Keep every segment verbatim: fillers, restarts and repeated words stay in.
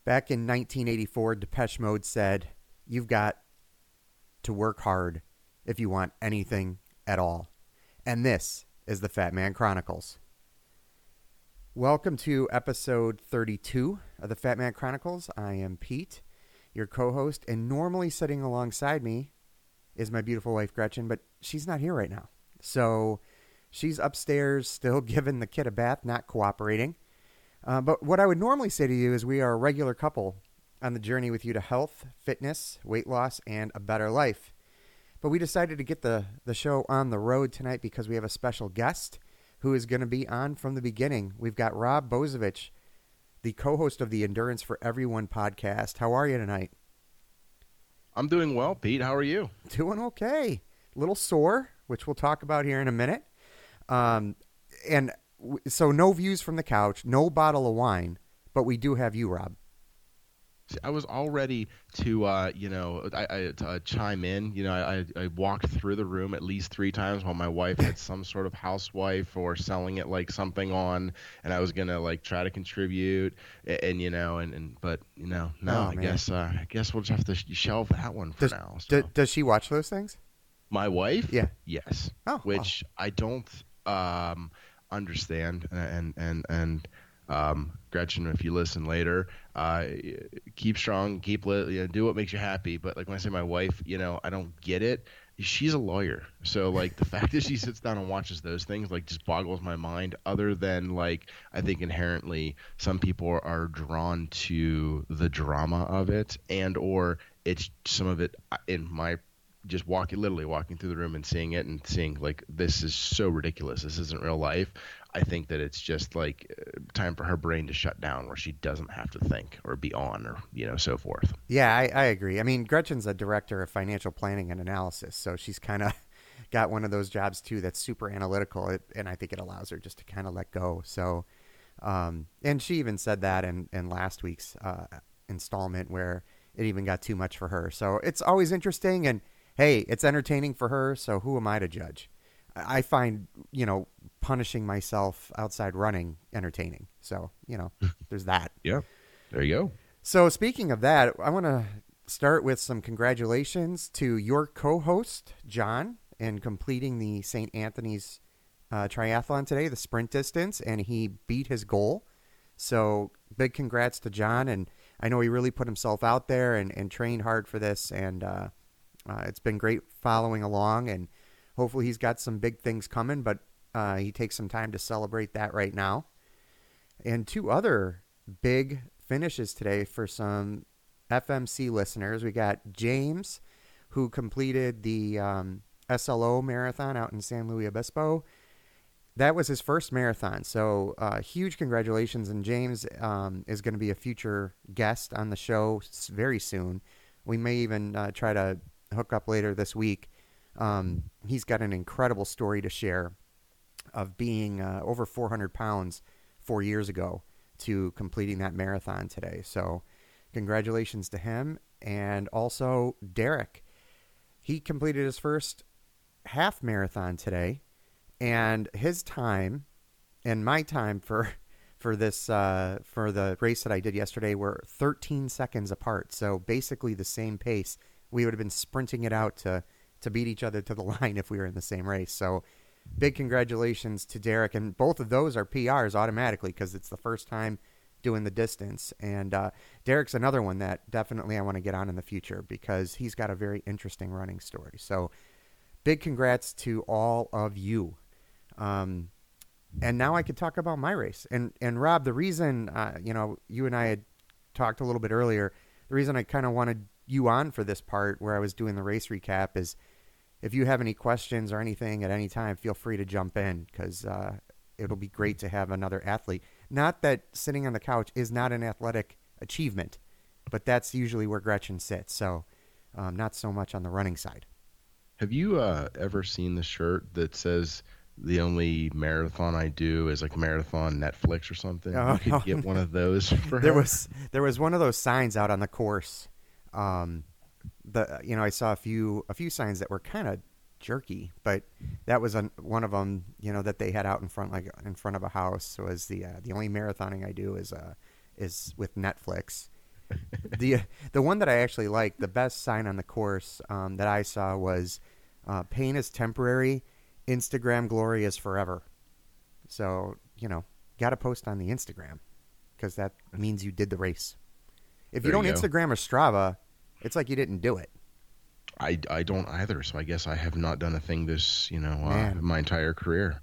Back in nineteen eighty-four, Depeche Mode said, "You've got to work hard if you want anything at all." And this is the Fat Man Chronicles. Welcome to episode thirty-two of the Fat Man Chronicles. I am Pete, your co-host, and normally sitting alongside me is my beautiful wife, Gretchen, but she's not here right now. So she's upstairs still giving the kid a bath, not cooperating. Uh, but what I would normally say to you is we are a regular couple on the journey with you to health, fitness, weight loss, and a better life. But we decided to get the, the show on the road tonight because we have a special guest who is going to be on from the beginning. We've got Rob Bozovich, the co-host of the Endurance for Everyone podcast. How are you tonight? I'm doing well, Pete. How are you? Doing okay. A little sore, which we'll talk about here in a minute. Um, and w- so no views from the couch, no bottle of wine, but we do have you, Rob. I was all ready to, uh, you know, I, I to, uh, chime in. You know, I, I walked through the room at least three times while my wife had some sort of housewife or selling it like something on, and I was gonna like try to contribute, and, and you know, and, and but you know, no, Oh, I man. guess uh, I guess we'll just have to shelve that one for Does, now. So. d- does she watch those things? My wife? Yeah. Yes. Oh, which I don't um, understand, and and and. Um, Gretchen, if you listen later, uh, keep strong, keep li- you know, do what makes you happy. But like when I say my wife, you know, I don't get it. She's a lawyer, so like the fact that she sits down and watches those things like just boggles my mind. Other than like I think inherently some people are drawn to the drama of it, and or it's some of it in my just walking literally walking through the room and seeing it and seeing like this is so ridiculous. This isn't real life. I think that it's just like uh, time for her brain to shut down where she doesn't have to think or be on or, you know, so forth. Yeah, I, I agree. I mean, Gretchen's a director of financial planning and analysis, so she's kind of got one of those jobs too that's super analytical, it, and I think it allows her just to kind of let go. So, um, and she even said that in, in last week's uh, installment where it even got too much for her. So it's always interesting, and hey, it's entertaining for her, so who am I to judge? I find, you know, punishing myself outside running entertaining. So, you know, there's that. Yeah, there you go. So speaking of that, I want to start with some congratulations to your co-host, John, in completing the Saint Anthony's uh, triathlon today, the sprint distance, and he beat his goal. So big congrats to John. And I know he really put himself out there and, and trained hard for this. And uh, uh, it's been great following along, and hopefully he's got some big things coming, but uh, he takes some time to celebrate that right now. And two other big finishes today for some F M C listeners. We got James, who completed the um, S L O marathon out in San Luis Obispo. That was his first marathon, so uh, huge congratulations. And James um, is going to be a future guest on the show very soon. We may even uh, try to hook up later this week. Um, he's got an incredible story to share of being uh, over four hundred pounds four years ago to completing that marathon today. So congratulations to him. And also Derek. He completed his first half marathon today, and his time and my time for for this uh, for the race that I did yesterday were thirteen seconds apart. So basically the same pace. We would have been sprinting it out to to beat each other to the line if we were in the same race. So big congratulations to Derek. And both of those are P Rs automatically because it's the first time doing the distance. And uh, Derek's another one that definitely I want to get on in the future because he's got a very interesting running story. So big congrats to all of you. Um, and now I could talk about my race. And, and Rob, the reason, uh, you know, you and I had talked a little bit earlier, the reason I kind of wanted you on for this part where I was doing the race recap is if you have any questions or anything at any time, feel free to jump in because uh, it'll be great to have another athlete. Not that sitting on the couch is not an athletic achievement, but that's usually where Gretchen sits. So um, not so much on the running side. Have you uh, ever seen the shirt that says the only marathon I do is like marathon Netflix or something? Oh, you could no. get one of those for There her. was there was one of those signs out on the course. Um, the you know I saw a few a few signs that were kind of jerky, but that was an, one of them. You know that they had out in front like in front of a house was the uh, the only marathoning I do is uh is with Netflix, the the one that I actually liked, the best sign on the course um, that I saw was uh, "Pain is temporary, Instagram glory is forever." So you know, got to post on the Instagram because that means you did the race. If you There don't you go. Instagram or Strava, it's like you didn't do it. I, I don't either, so I guess I have not done a thing this, you know, uh, Man, my entire career.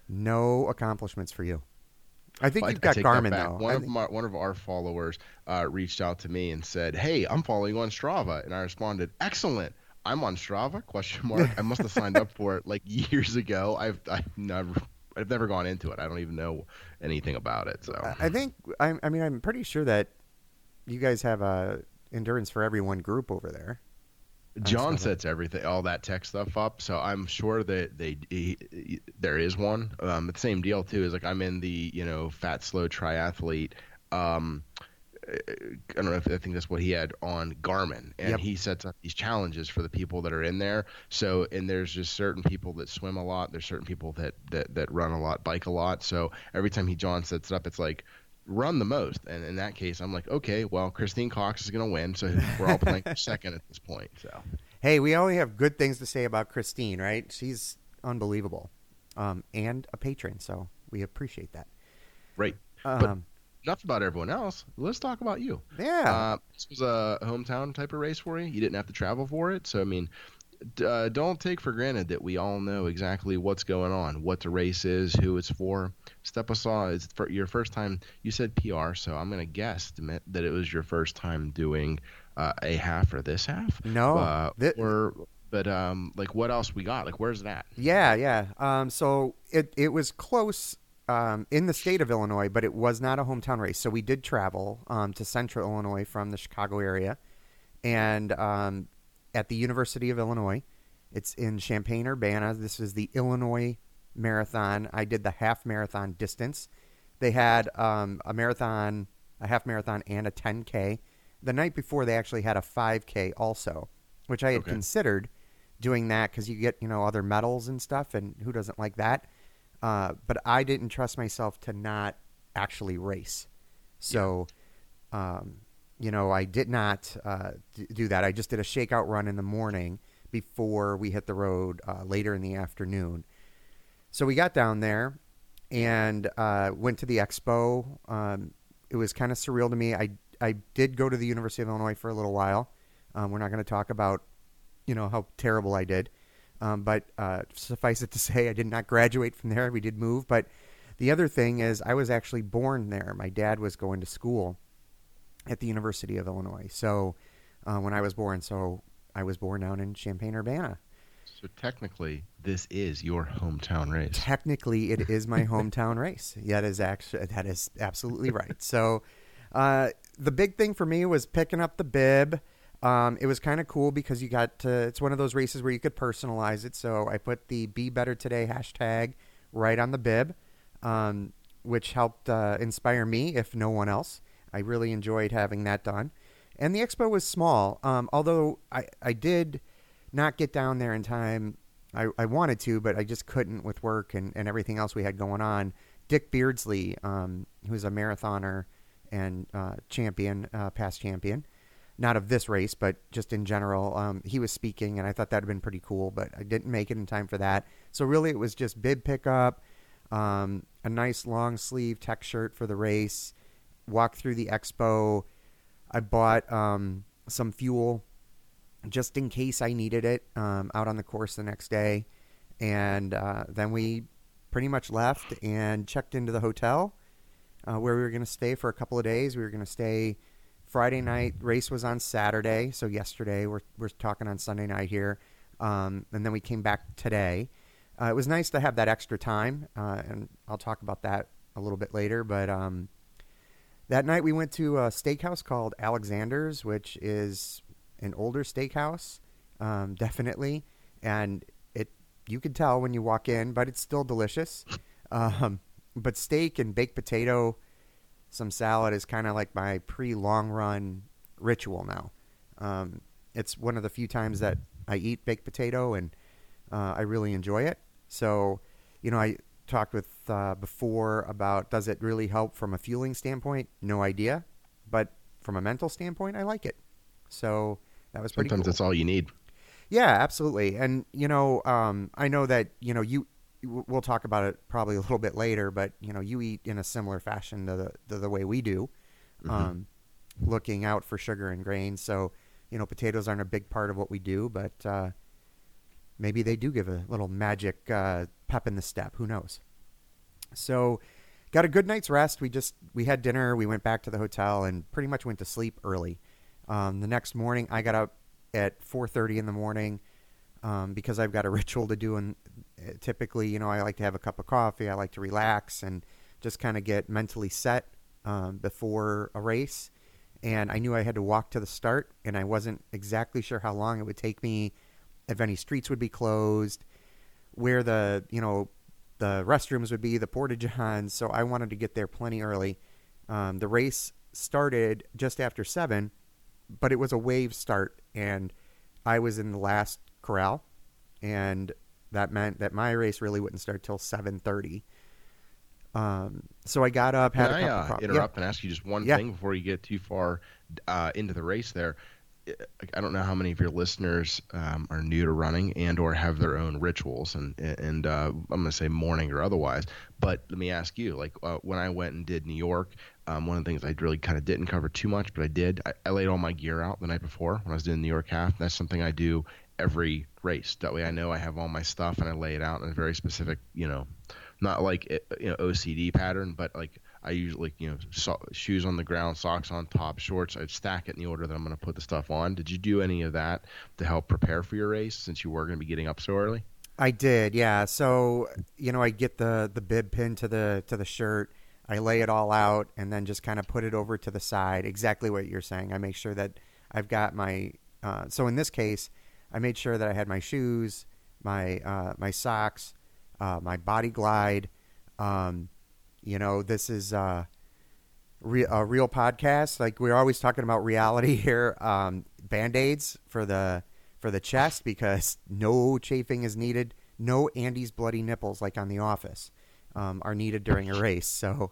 no accomplishments for you. I think Well, you've I, I got take that Garmin back. though. One I of think my one of our followers uh, reached out to me and said, "Hey, I'm following you on Strava," and I responded, "Excellent. I'm on Strava?" Question mark. I must have signed up for it like years ago. I've I've never I've never gone into it. I don't even know anything about it. So I I think I, I mean I'm pretty sure that you guys have a endurance for everyone group over there on John Strava. sets everything, all that tech stuff up. So I'm sure that they he, he- there is one. Um, the same deal too. Is like I'm in the you know fat slow triathlete. Um, I don't know if I think that's what he had on Garmin, and Yep. he sets up these challenges for the people that are in there. So, and there's just certain people that swim a lot. There's certain people that that that run a lot, bike a lot. So every time he John sets it up, it's like run the most. And in that case, I'm like, okay, well, Christine Cox is going to win, so we're all playing for second at this point. So, Hey, we only have good things to say about Christine, right? She's unbelievable, um, and a patron, so we appreciate that. right. But Um, enough about everyone else. Let's talk about you. yeah, Uh, this was a hometown type of race for you. You didn't have to travel for it. So, I mean, uh, don't take for granted that we all know exactly what's going on, what the race is, who it's for. Step aside. It's for your first time. You said P R, so I'm going to guess that it was your first time doing uh, a half or this half. no, Uh, th- or, but um, like, what else we got? Like, where's that? yeah, yeah. Um, so it it was close um, in the state of Illinois, but it was not a hometown race. So we did travel um, to Central Illinois from the Chicago area, and um, at the University of Illinois. It's in Champaign Urbana. This is the Illinois Marathon. I did the half marathon distance. They had um, a marathon, a half marathon, and a ten K. The night before, they actually had a five K also, which I had Okay. considered doing that because you get, you know, other medals and stuff, and who doesn't like that? Uh, but I didn't trust myself to not actually race. So, um, you know, I did not uh, d- do that. I just did a shakeout run in the morning before we hit the road uh, later in the afternoon. So we got down there and uh, went to the expo. Um, it was kind of surreal to me. I I did go to the University of Illinois for a little while. Um, we're not going to talk about, you know, how terrible I did, um, but uh, suffice it to say, I did not graduate from there. We did move, but the other thing is, I was actually born there. My dad was going to school at the University of Illinois. So uh, when I was born, so I was born down in Champaign Urbana. So technically, this is your hometown race. Technically, it is my hometown race. Yeah, that is actually that is absolutely right. So, uh, the big thing for me was picking up the bib. Um, it was kind of cool because you got to, it's one of those races where you could personalize it. So I put the Be Better Today hashtag right on the bib, um, which helped uh, inspire me, if no one else. I really enjoyed having that done. And the expo was small, um, although I, I did not get down there in time. I, I wanted to, but I just couldn't with work and, and everything else we had going on. Dick Beardsley, um, who's a marathoner and uh, champion, uh, past champion, not of this race, but just in general, um, he was speaking, and I thought that had been pretty cool, but I didn't make it in time for that. So really it was just bib pickup, um, a nice long sleeve tech shirt for the race, walk through the expo. I bought um, some fuel just in case I needed it um, out on the course the next day. And uh, then we pretty much left and checked into the hotel uh, where we were going to stay for a couple of days. We were going to stay Friday night. Race was on Saturday. So yesterday, we're, we're talking on Sunday night here. Um, and then we came back today. Uh, it was nice to have that extra time. Uh, and I'll talk about that a little bit later. But um, that night we went to a steakhouse called Alexander's, which is an older steakhouse, um, definitely. And it you could tell when you walk in, but it's still delicious. Um, but steak and baked potato, some salad is kind of like my pre-long run ritual now. Um, it's one of the few times that I eat baked potato, and uh, I really enjoy it. So, you know, I talked with uh, before about does it really help from a fueling standpoint? No idea. But from a mental standpoint, I like it. So that was pretty Sometimes cool. that's all you need. Yeah, absolutely. And, you know, um, I know that, you know, you, we'll talk about it probably a little bit later, but, you know, you eat in a similar fashion to the, to the way we do, Mm-hmm. um, looking out for sugar and grains. So, you know, potatoes aren't a big part of what we do, but uh, maybe they do give a little magic uh, pep in the step. Who knows? So got a good night's rest. We just, we had dinner. We went back to the hotel and pretty much went to sleep early. Um, the next morning, I got up at four thirty in the morning um, because I've got a ritual to do. And typically, you know, I like to have a cup of coffee. I like to relax and just kind of get mentally set um, before a race. And I knew I had to walk to the start, and I wasn't exactly sure how long it would take me, if any streets would be closed, where the, you know, the restrooms would be, the porta-johns. So I wanted to get there plenty early. Um, the race started just after seven, but it was a wave start, and I was in the last corral, and that meant that my race really wouldn't start till seven thirty. Um, so I got up, had Can a I couple uh, coffee. interrupt Yeah. and ask you just one Yeah. thing before you get too far uh, into the race there? I don't know how many of your listeners um, are new to running and or have their own rituals, and and uh, I'm going to say morning or otherwise. But let me ask you, like uh, when I went and did New York, um, one of the things I really kind of didn't cover too much, but I did. I, I laid all my gear out the night before when I was doing the New York half. That's something I do every race. That way I know I have all my stuff and I lay it out in a very specific, you know, not like you know O C D pattern, but like I usually, you know, so, shoes on the ground, socks on top, shorts. I'd stack it in the order that I'm going to put the stuff on. Did you do any of that to help prepare for your race since you were going to be getting up so early? I did, yeah. So, you know, I get the, the bib pin to the to the shirt. I lay it all out and then just kind of put it over to the side. Exactly what you're saying. I make sure that I've got my uh, so in this case, I made sure that I had my shoes, my uh, my socks, uh, my Body Glide. Um, you know, this is uh, re- a real podcast. Like we're always talking about reality here. Um, Band-Aids for the for the chest because no chafing is needed. No Andy's bloody nipples like on The Office um, are needed during a race. So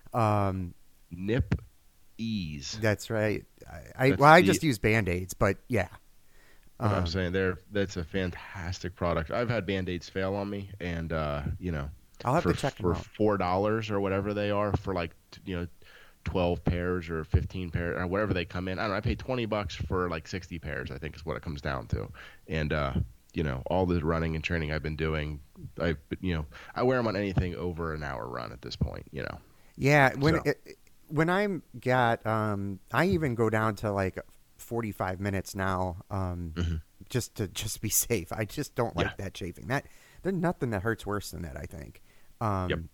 um, Nip ease. that's right. I, I That's well, I the- just use Band-Aids, but yeah. What I'm Um, saying there, that's a fantastic product. I've had Band-Aids fail on me, and uh, you know, I'll have for, to check 'em for out. four dollars or whatever they are for like t- you know, twelve pairs or fifteen pairs or whatever they come in. I don't know. I pay twenty bucks for like sixty pairs. I think is what it comes down to. And uh, you know, all the running and training I've been doing, I you know, I wear them on anything over an hour run at this point. You know. Yeah, when So. it, when I'm got, um, I even go down to like forty-five minutes now, um, Mhm. just to just be safe. I just don't like Yeah. that chafing. That there's nothing that hurts worse than that. I think. Um, Yep.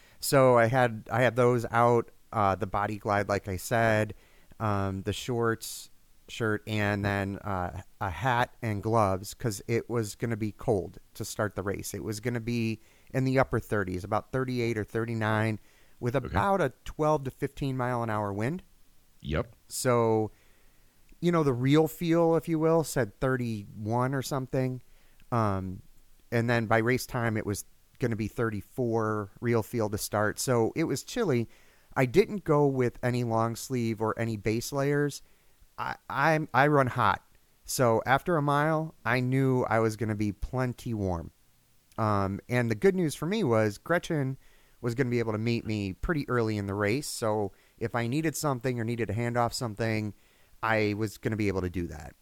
So I had I had those out, uh, the Body Glide, like I said, um, the shorts, shirt, and then uh, a hat and gloves because it was going to be cold to start the race. It was going to be in the upper thirties, about thirty-eight or thirty-nine, with about a twelve to fifteen mile an hour wind. Yep. So, you know, the real feel, if you will, said thirty-one or something. Um, and then by race time, it was going to be thirty-four real feel to start. So it was chilly. I didn't go with any long sleeve or any base layers. I I, I run hot. So after a mile, I knew I was going to be plenty warm. Um, and the good news for me was Gretchen was going to be able to meet me pretty early in the race. So if I needed something or needed to hand off something, I was going to be able to do that.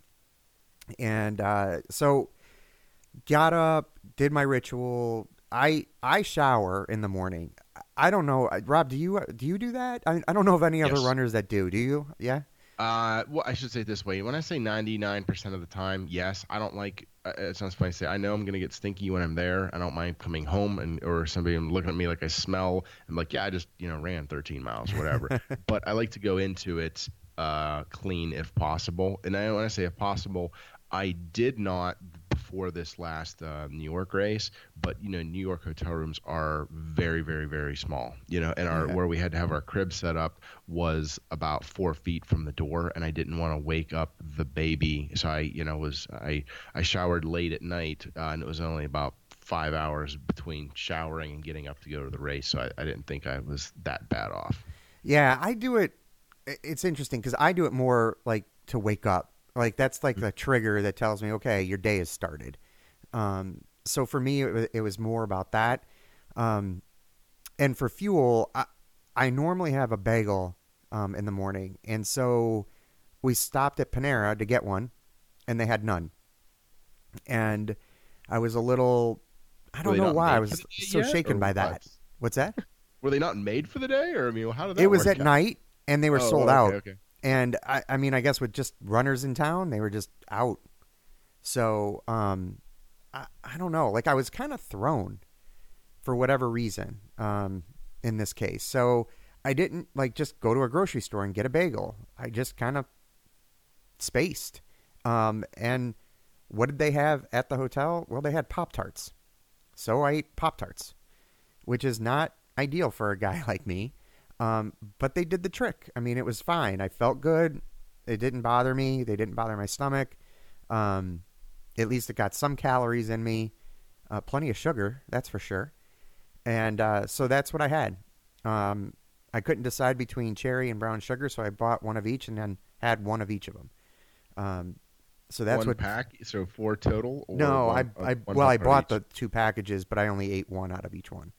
And uh, so got up, did my ritual. I I shower in the morning. I don't know, Rob. Do you do you do that? I, I don't know of any other Yes. runners that do. Do you? Yeah. Uh, well, I should say it this way. When I say ninety-nine percent of the time, yes, I don't like. Uh, it sounds funny to say. I know I'm gonna get stinky when I'm there. I don't mind coming home and or somebody looking at me like I smell. I'm like, yeah, I just you know ran thirteen miles, or whatever. But I like to go into it uh, clean if possible. And I, when I say if possible, I did not before this last uh, New York race, but you know, New York hotel rooms are very, very, very small. You know, and our Yeah. where we had to have our crib set up was about four feet from the door, and I didn't want to wake up the baby, so I, you know, was I I showered late at night, uh, and it was only about five hours between showering and getting up to go to the race, so I, I didn't think I was that bad off. Yeah, I do it. it's interesting because I do it more like to wake up. Like that's like the trigger that tells me, okay, your day has started. Um, so for me, it was, it was more about that. Um, and for fuel, I, I normally have a bagel um, in the morning. And so we stopped at Panera to get one, and they had none. And I was a little, I don't know why, I was so yet, shaken by that. What? What's that? Were they not made for the day? Or, I mean, how did that It was work at out? night, and they were Oh, sold okay, out. okay. And I, I mean, I guess with just runners in town, they were just out. So, um, I, I don't know. Like I was kind of thrown for whatever reason, um, in this case. So I didn't like just go to a grocery store and get a bagel. I just kind of spaced. Um, and what did they have at the hotel? Well, they had Pop-Tarts. So I ate Pop-Tarts, which is not ideal for a guy like me. Um, but they did the trick. I mean, it was fine. I felt good. It didn't bother me. They didn't bother my stomach. Um, at least it got some calories in me. Uh, plenty of sugar, that's for sure. And uh, so that's what I had. Um, I couldn't decide between cherry and brown sugar, so I bought one of each and then had one of each of them. Um, so that's one what pack, so four total. Or no, one, I, I one well, I Pop-Tart bought each? the two packages, but I only ate one out of each one.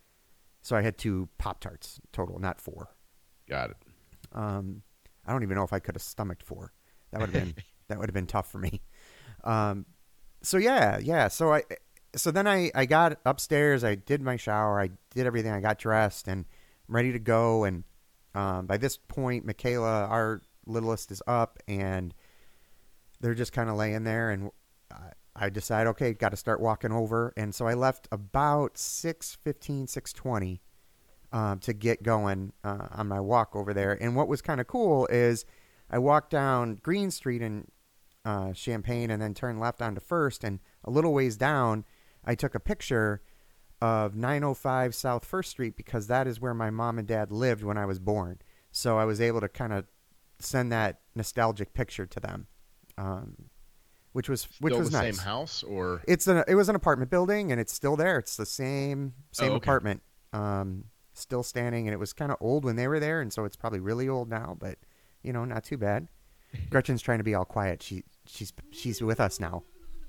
So I had two Pop-Tarts total, not four. Got it. Um, I don't even know if I could have stomached four. That would have been that would have been tough for me. Um, so yeah, yeah. So I, so then I, I got upstairs. I did my shower. I did everything. I got dressed and I'm ready to go. And um, by this point, Michaela, our littlest, is up, and they're just kind of laying there. And I, I decide, okay, got to start walking over. And so I left about six fifteen, six twenty um, to get going uh, on my walk over there. And what was kind of cool is I walked down Green Street in uh, Champaign and then turned left onto First. And a little ways down, I took a picture of nine oh five South First Street because that is where my mom and dad lived when I was born. So I was able to kind of send that nostalgic picture to them. Um, Which was which Still was the nice. same house, or It's an it was an apartment building, and it's still there. It's the same same Oh, okay. apartment, um, still standing, and it was kind of old when they were there, and so it's probably really old now. But you know, not too bad. Gretchen's trying to be all quiet. She she's she's with us now,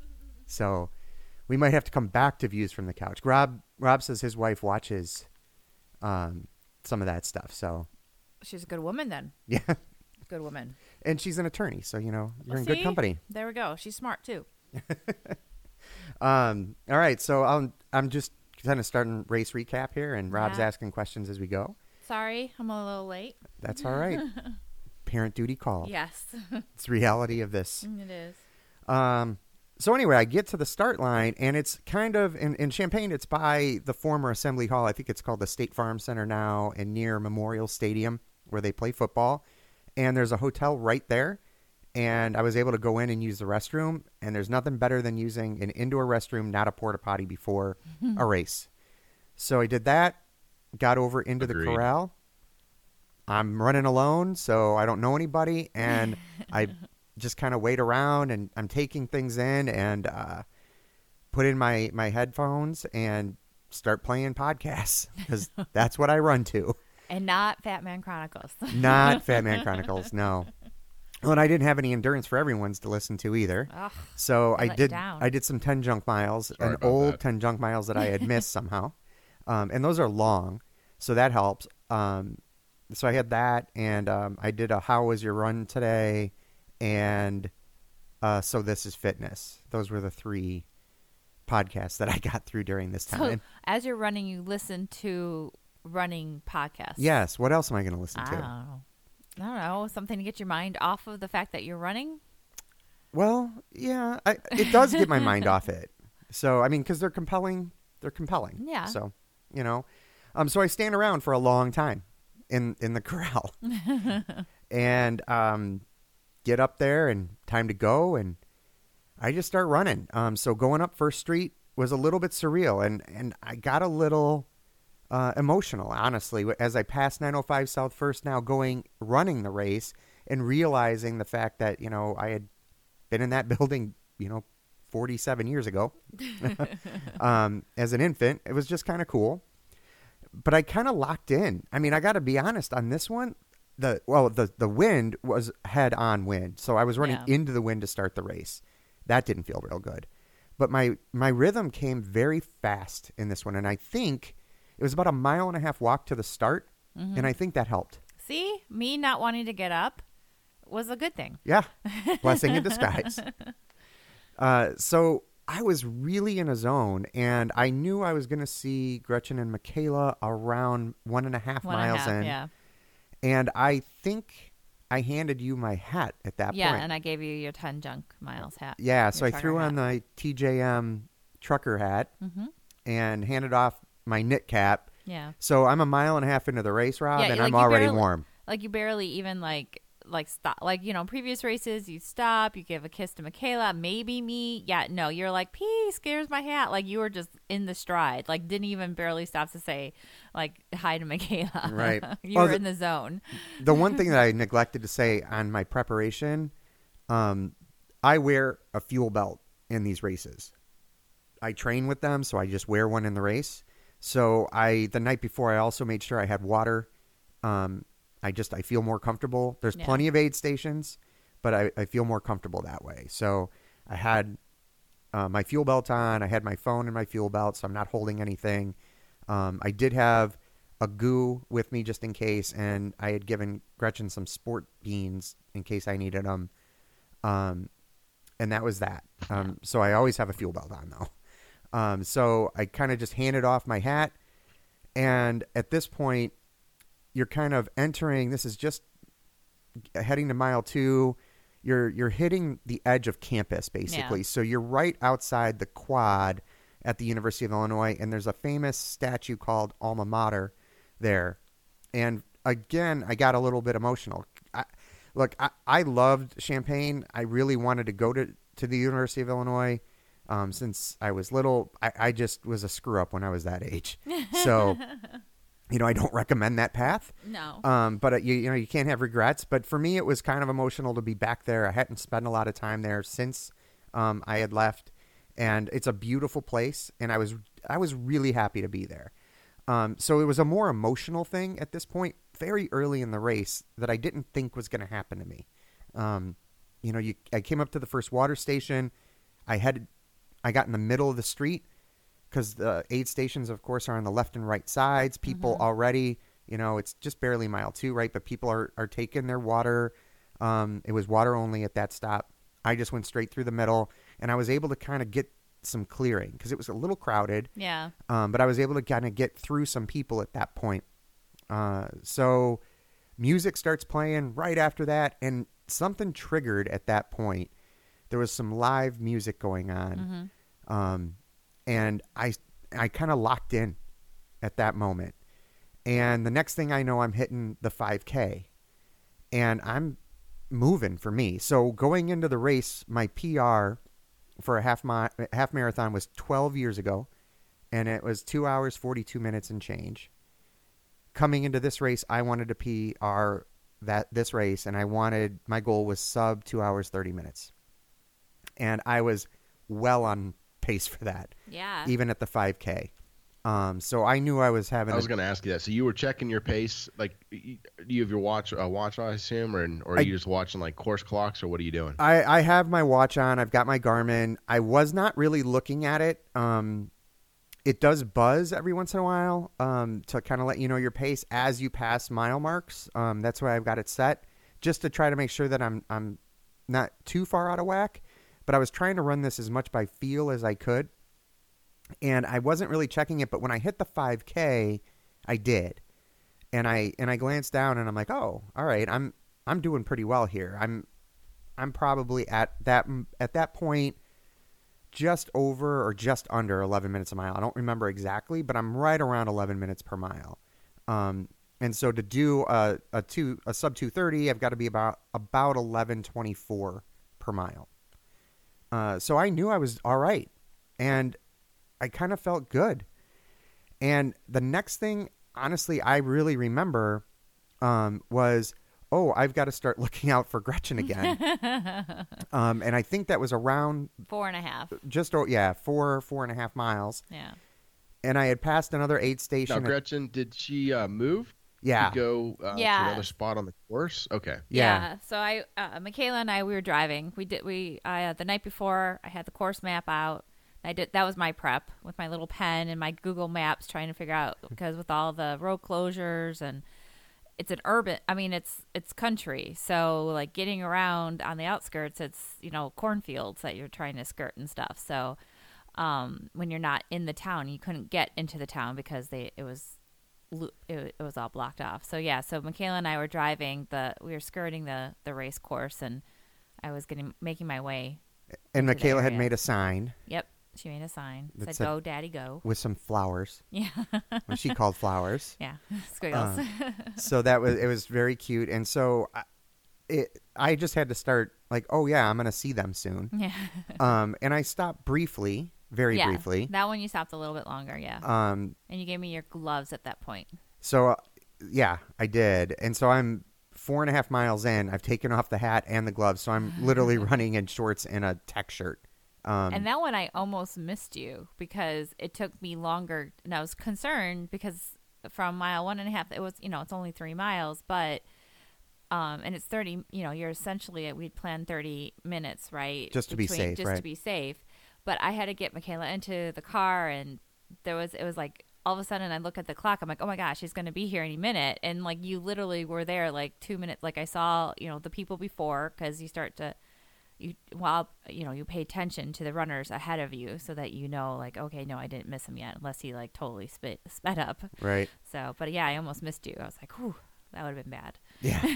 so we might have to come back to Views from the Couch. Rob Rob says his wife watches um, some of that stuff. So She's a good woman then. yeah, Good woman. and she's an attorney, so you know you're Well, in good see? company. There we go. She's smart too. Um, all right, so I'm I'm just kind of starting race recap here, and Rob's Yeah. asking questions as we go. Sorry, I'm a little late. That's all right. Parent duty call. Yes, It's the reality of this. it is. Um, so anyway, I get to the start line, and it's kind of in, in Champaign. It's by the former Assembly Hall. I think it's called the State Farm Center now, and near Memorial Stadium where they play football. And there's a hotel right there. And I was able to go in and use the restroom. And there's nothing better than using an indoor restroom, not a porta potty, before a race. So I did that, got over into Agreed. the corral. I'm running alone, so I don't know anybody. And I just kind of wait around, and I'm taking things in, and uh, put in my, my headphones and start playing podcasts, because that's what I run to. And not Fat Man Chronicles. Not Fat Man Chronicles, no. Well, and I didn't have any Endurance for Everyone's to listen to either. Ugh, So they I let you did down. I did some ten junk miles, Sorry an about old that. ten junk miles that I had missed somehow. Um, and those are long, so that helps. Um, so I had that, and um, I did a How Was Your Run today, and uh, So This Is Fitness. Those were the three podcasts that I got through during this time. so And as you're running, you listen to running podcasts. yes, what else am I going to listen I to? don't know. I don't know. Something to get your mind off of the fact that you're running. Well, yeah, I, it does get my mind off it. So, I mean, because they're compelling. They're compelling. Yeah. So, you know, um, so I stand around for a long time in in the corral, and um, get up there and time to go, and I just start running. Um, so going up First Street was a little bit surreal, and and I got a little uh, emotional, honestly, as I passed nine oh five South First. Now going running the race and realizing the fact that you know I had been in that building, you know, forty-seven years ago um, as an infant. It was just kind of cool. But I kind of locked in. I mean, I got to be honest on this one. the well the the wind was head on wind, so I was running Yeah. into the wind to start the race. That didn't feel real good, but my my rhythm came very fast in this one, and I think it was about a mile and a half walk to the start, Mm-hmm. and I think that helped. See, me not wanting to get up was a good thing. Yeah, blessing in disguise. Uh, so I was really in a zone, and I knew I was going to see Gretchen and Michaela around one and a half One and a miles half, in, yeah. and I think I handed you my hat at that Yeah, point. and I gave you your ten junk miles hat. Yeah, so your I threw trucker on the T J M trucker hat Mm-hmm. and handed off my knit cap. Yeah. So I'm a mile and a half into the race, Rob, Yeah, and like I'm you already barely- warm. Like you barely even like like stop. Like, you know, previous races, you stop, you give a kiss to Michaela, maybe me. Yeah, no, you're like, peace, here's my hat. Like you were just in the stride. Like didn't even barely stop to say like hi to Michaela. Right. you Oh, were the- in the zone. The one thing that I neglected to say on my preparation, um, I wear a fuel belt in these races. I train with them, so I just wear one in the race. So I, the night before, I also made sure I had water. Um, I just, I feel more comfortable. There's Yeah. plenty of aid stations, but I, I feel more comfortable that way. So I had uh, my fuel belt on. I had my phone in my fuel belt, so I'm not holding anything. Um, I did have a goo with me just in case, and I had given Gretchen some sport beans in case I needed them. Um, and that was that. Um, so I always have a fuel belt on, though. Um, so I kind of just handed off my hat, and at this point, you're kind of entering. This is just heading to mile two. You're you're hitting the edge of campus, basically. Yeah. So you're right outside the quad at the University of Illinois, and there's a famous statue called Alma Mater there. And again, I got a little bit emotional. I, look, I, I loved Champaign. I really wanted to go to, to the University of Illinois. Um, since I was little, I, I just was a screw up when I was that age. So, you know, I don't recommend that path. No. Um, but uh, you, you know, you can't have regrets. But for me, it was kind of emotional to be back there. I hadn't spent a lot of time there since um, I had left, and it's a beautiful place. And I was I was really happy to be there. Um, so it was a more emotional thing at this point, very early in the race, that I didn't think was going to happen to me. Um, you know, you I came up to the first water station. I had I got in the middle of the street, because the aid stations, of course, are on the left and right sides. People Mm-hmm. already, you know, it's just barely mile two, right? But people are, are taking their water. Um, it was water only at that stop. I just went straight through the middle, and I was able to kind of get some clearing because it was a little crowded. Yeah. Um, but I was able to kind of get through some people at that point. Uh, so music starts playing right after that, and something triggered at that point. There was some live music going on. Mm-hmm. Um, and I, I kind of locked in at that moment. And the next thing I know, I'm hitting the five K, and I'm moving for me. So going into the race, my P R for a half mi- half marathon was twelve years ago, and it was two hours, forty-two minutes and change. Coming into this race, I wanted to P R that this race, and I wanted, my goal was sub two hours, thirty minutes. And I was well on pace for that, Yeah. even at the five K. Um, so I knew I was having. I was a, going to ask you that. So you were checking your pace, like, y- do you have your watch, uh, watch, I assume, or or are I- you just watching like course clocks, or what are you doing? I, I have my watch on. I've got my Garmin. I was not really looking at it. Um, it does buzz every once in a while um, to kind of let you know your pace as you pass mile marks. Um, that's why I've got it set, just to try to make sure that I'm I'm not too far out of whack. But I was trying to run this as much by feel as I could. And I wasn't really checking it, but when I hit the five K, I did. And I and I glanced down and I'm like, "Oh, all right. I'm I'm doing pretty well here. I'm I'm probably at that at that point just over or just under eleven minutes a mile. I don't remember exactly, but I'm right around eleven minutes per mile. Um, and so to do a a two a sub two thirty, I've got to be about about eleven twenty-four per mile. Uh, so I knew I was all right, and I kind of felt good. And the next thing, honestly, I really remember um, was, oh, I've got to start looking out for Gretchen again. um, and I think that was around Four and a half. just, oh, yeah, four, four and a half miles. Yeah. And I had passed another aid Now, station. Gretchen, did she uh, move Yeah. to go uh, to Yes. another spot on the course? Okay. Yeah. So I, uh, Michaela and I, we were driving. We did. We I, uh, the night before, I had the course map out. I did. That was my prep with my little pen and my Google Maps, trying to figure out, because with all the road closures, and it's an urban. I mean, it's it's country. So like getting around on the outskirts, it's, you know, cornfields that you're trying to skirt and stuff. So um, when you're not in the town, you couldn't get into the town because they it was. It, it was all blocked off. So yeah, so Michaela and I were driving the, we were skirting the, the race course, and I was getting, making my way. And into the Michaela had area. made a sign Yep. She made a sign. That Said, said- go, daddy, go. with some flowers. Yeah. What she called flowers. Yeah. Squiggles. Uh, so that was, it was very cute. And so I, it, I just had to start like, oh yeah, I'm going to see them soon. yeah. Um, and I stopped briefly, very yeah. briefly. That one you stopped a little bit longer. Yeah. Um, And you gave me your gloves at that point. so uh, yeah, I did. And so I'm four and a half miles in. I've taken off the hat and the gloves. So I'm literally running in shorts and a tech shirt. Um, And that one I almost missed you because it took me longer. And I was concerned because from mile one and a half, it was, you know, it's only three miles, but, um, and it's thirty, you know, you're essentially, we'd planned thirty minutes, right? Just to be safe, Just right. to be safe. But I had to get Michaela into the car, and there was, it was like, all of a sudden I look at the clock. I'm like, oh my gosh, she's going to be here any minute. And like, you literally were there like two minutes. Like I saw, you know, the people before, because you start to, you, well, you know, you pay attention to the runners ahead of you so that you know, like, okay, no, I didn't miss him yet, unless he like totally spit, sped up. right. So, but yeah, I almost missed you. I was like, whew, that would have been bad. Yeah.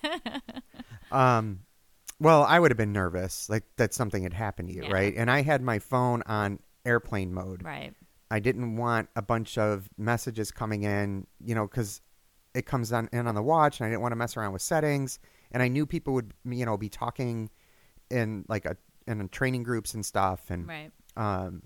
um, well, I would have been nervous. Like that something had happened to you, Yeah. right? And I had my phone on airplane mode. Right. I didn't want a bunch of messages coming in, you know, because it comes on in on the watch, and I didn't want to mess around with settings. And I knew people would, you know, be talking in like a in training groups and stuff, and Right. um,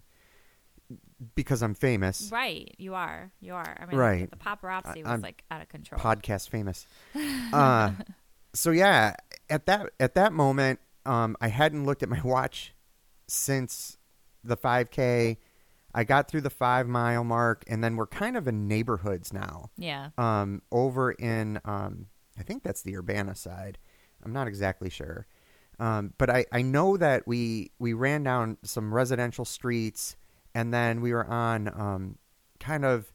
because I'm famous, Right. You are. You are. I mean, Right. the paparazzi was I'm like out of control. podcast famous. Uh, so yeah, at that at that moment, um, I hadn't looked at my watch since the five K. I got through the five mile mark, and then we're kind of in neighborhoods now. yeah. Um, over in, um, I think that's the Urbana side. I'm not exactly sure. Um, but I, I know that we, we ran down some residential streets, and then we were on, um, kind of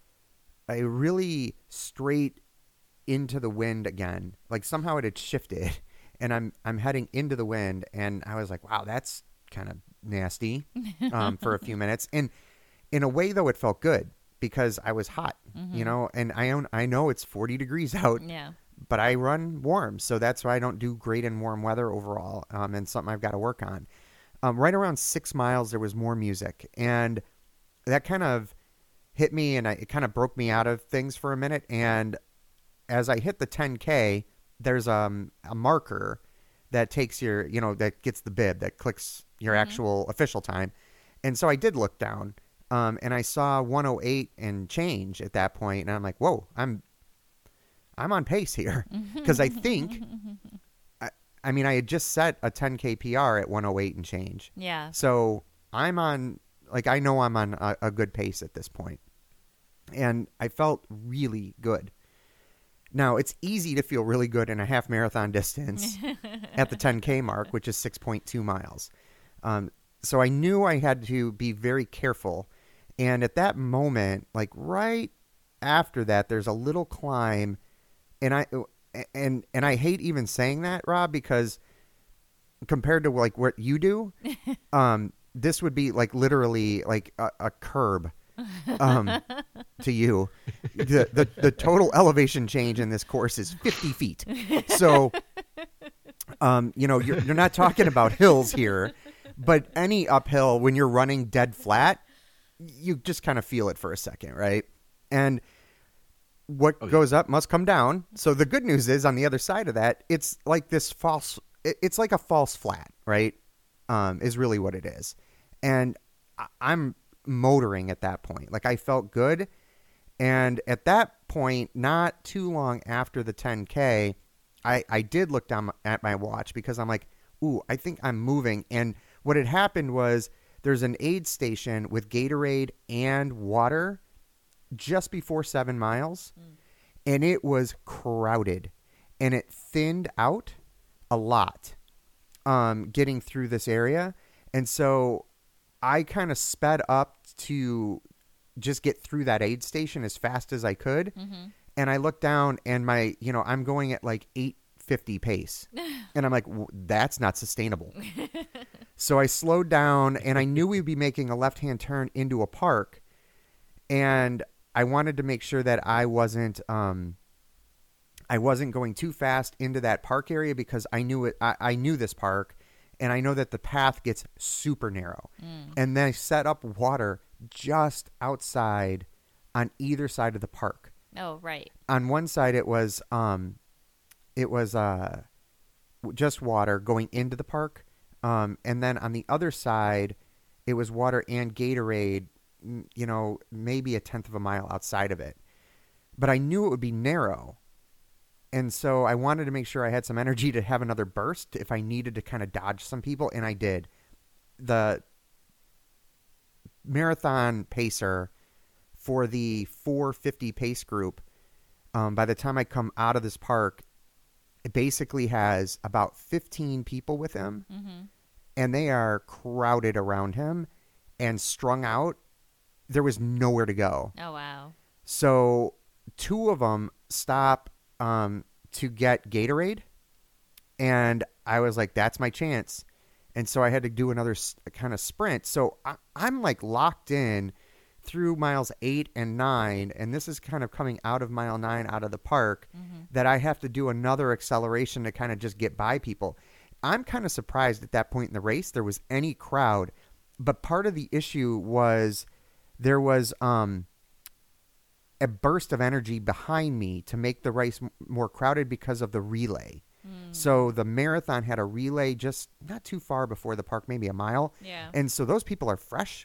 a really straight into the wind again. Like somehow it had shifted, and I'm, I'm heading into the wind, and I was like, wow, that's kind of nasty, um, for a few minutes. And in a way though, it felt good because I was hot, Mm-hmm. you know, and I own, I know it's forty degrees out, Yeah. but I run warm. So that's why I don't do great in warm weather overall. Um, and something I've got to work on. Um, right around six miles, there was more music, and that kind of hit me, and I, it kind of broke me out of things for a minute. And as I hit the ten K, there's um, a marker that takes your, you know, that gets the bib, that clicks your Mm-hmm. actual official time. And so I did look down, um, and I saw one oh eight and change at that point, and I'm like, whoa, I'm I'm on pace here. Because I think, I, I mean, I had just set a ten K P R at one oh eight and change. Yeah. So I'm on, like, I know I'm on a, a good pace at this point. And I felt really good. Now, it's easy to feel really good in a half marathon distance at the ten K mark, which is six point two miles. Um, so I knew I had to be very careful. And at that moment, like right after that, there's a little climb. And I and and I hate even saying that, Rob, because compared to like what you do, um, this would be like literally like a, a curb um, to you. The, the the total elevation change in this course is fifty feet. So, um, you know, you're you're not talking about hills here, but any uphill when you're running dead flat, you just kind of feel it for a second, right? And what Oh, yeah. goes up must come down. So the good news is on the other side of that, it's like this false, it- it's like a false flat, right? Um, is really what it is. And I- I'm motoring at that point. Like I felt good. And at that point, not too long after the ten K, I, I did look down at my watch because I'm like, ooh, I think I'm moving. And what had happened was there's an aid station with Gatorade and water just before seven miles. Mm. and it was crowded, and it thinned out a lot um, getting through this area. And so I kind of sped up to just get through that aid station as fast as I could. Mm-hmm. And I looked down, and my, you know, I'm going at like eight fifty pace. And I'm like, that's not sustainable. So I slowed down, and I knew we'd be making a left-hand turn into a park. And I wanted to make sure that I wasn't, um, I wasn't going too fast into that park area, because I knew it. I, I knew this park, and I know that the path gets super narrow. Mm. And then I set up water just outside on either side of the park. Oh, right. On one side, it was, um, it was uh, just water going into the park. Um, and then on the other side, it was water and Gatorade, you know, maybe a tenth of a mile outside of it. But I knew it would be narrow. And so I wanted to make sure I had some energy to have another burst if I needed to kind of dodge some people. And I did. The marathon pacer for the four fifty pace group, um, by the time I come out of this park, it basically has about fifteen people with him, mm-hmm. and they are crowded around him and strung out. There was nowhere to go. Oh, wow. So two of them stop um, to get Gatorade, and I was like, that's my chance. And so I had to do another s- kind of sprint. So I, I'm like locked in through miles eight and nine, and this is kind of coming out of mile nine out of the park, mm-hmm. that I have to do another acceleration to kind of just get by people. I'm kind of surprised at that point in the race there was any crowd, but part of the issue was there was um, a burst of energy behind me to make the race m- more crowded because of the relay. Mm. So the marathon had a relay just not too far before the park, maybe a mile. Yeah. And so those people are fresh.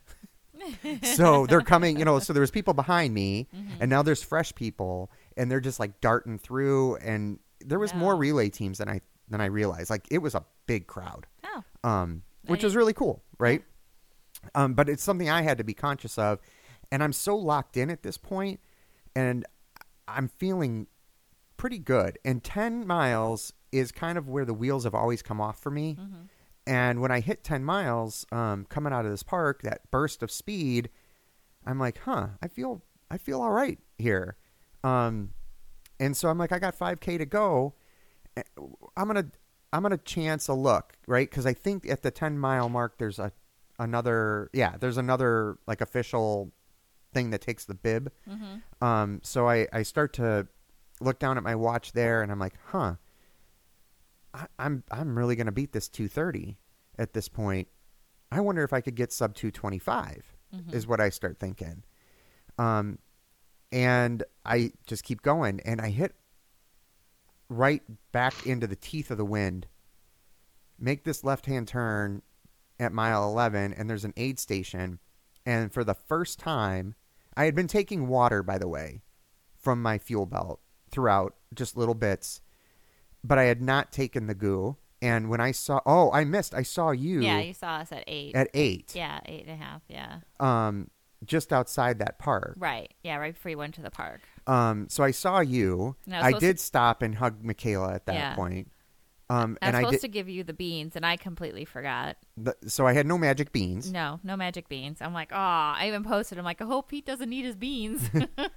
So they're coming, you know, so there was people behind me, mm-hmm. and now there's fresh people, and they're just like darting through, and there was wow. more relay teams than I than I realized. Like, it was a big crowd. Oh. Um, which was really cool, right? Um, but it's something I had to be conscious of, and I'm so locked in at this point, and I'm feeling pretty good. And ten miles is kind of where the wheels have always come off for me. Mm-hmm. And when I hit ten miles, um, coming out of this park, that burst of speed, I'm like, huh, I feel, I feel all right here. Um, and so I'm like, I got five K to go. I'm going to, I'm going to chance a look, right? Cause I think at the ten mile mark, there's a, another, yeah, there's another like official thing that takes the bib. Mm-hmm. Um, so I, I start to look down at my watch there, and I'm like, huh. I'm I'm really going to beat this two thirty at this point. I wonder if I could get sub two twenty-five, mm-hmm. is what I start thinking. Um, and I just keep going, and I hit right back into the teeth of the wind, make this left-hand turn at mile eleven, and there's an aid station. And for the first time, I had been taking water, by the way, from my fuel belt throughout, just little bits. But I had not taken the goo. And when I saw, oh, I missed. I saw you. Yeah, you saw us at eight. At eight. Yeah, eight and a half. Yeah. Um, just outside that park. Right. Yeah, right before you went to the park. Um, so I saw you. No, I did to... stop and hug Michaela at that yeah. point. Um, I was and supposed I did... to give you the beans, and I completely forgot. The, so I had no magic beans. No, no magic beans. I'm like, oh, I even posted. I'm like, I hope Pete doesn't need his beans.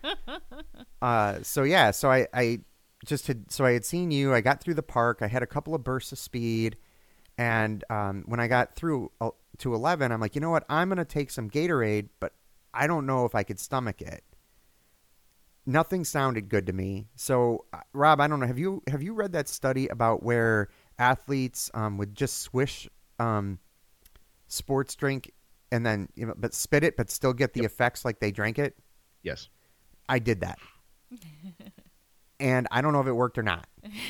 uh, so yeah, so I, I just had, so I had seen you. I got through the park. I had a couple of bursts of speed, and um, when I got through uh, to eleven, I'm like, you know what? I'm gonna take some Gatorade, but I don't know if I could stomach it. Nothing sounded good to me. So, uh, Rob, I don't know. Have you have you read that study about where athletes um, would just swish um, sports drink and then, you know, but spit it, but still get the yep. effects like they drank it? Yes, I did that, and I don't know if it worked or not.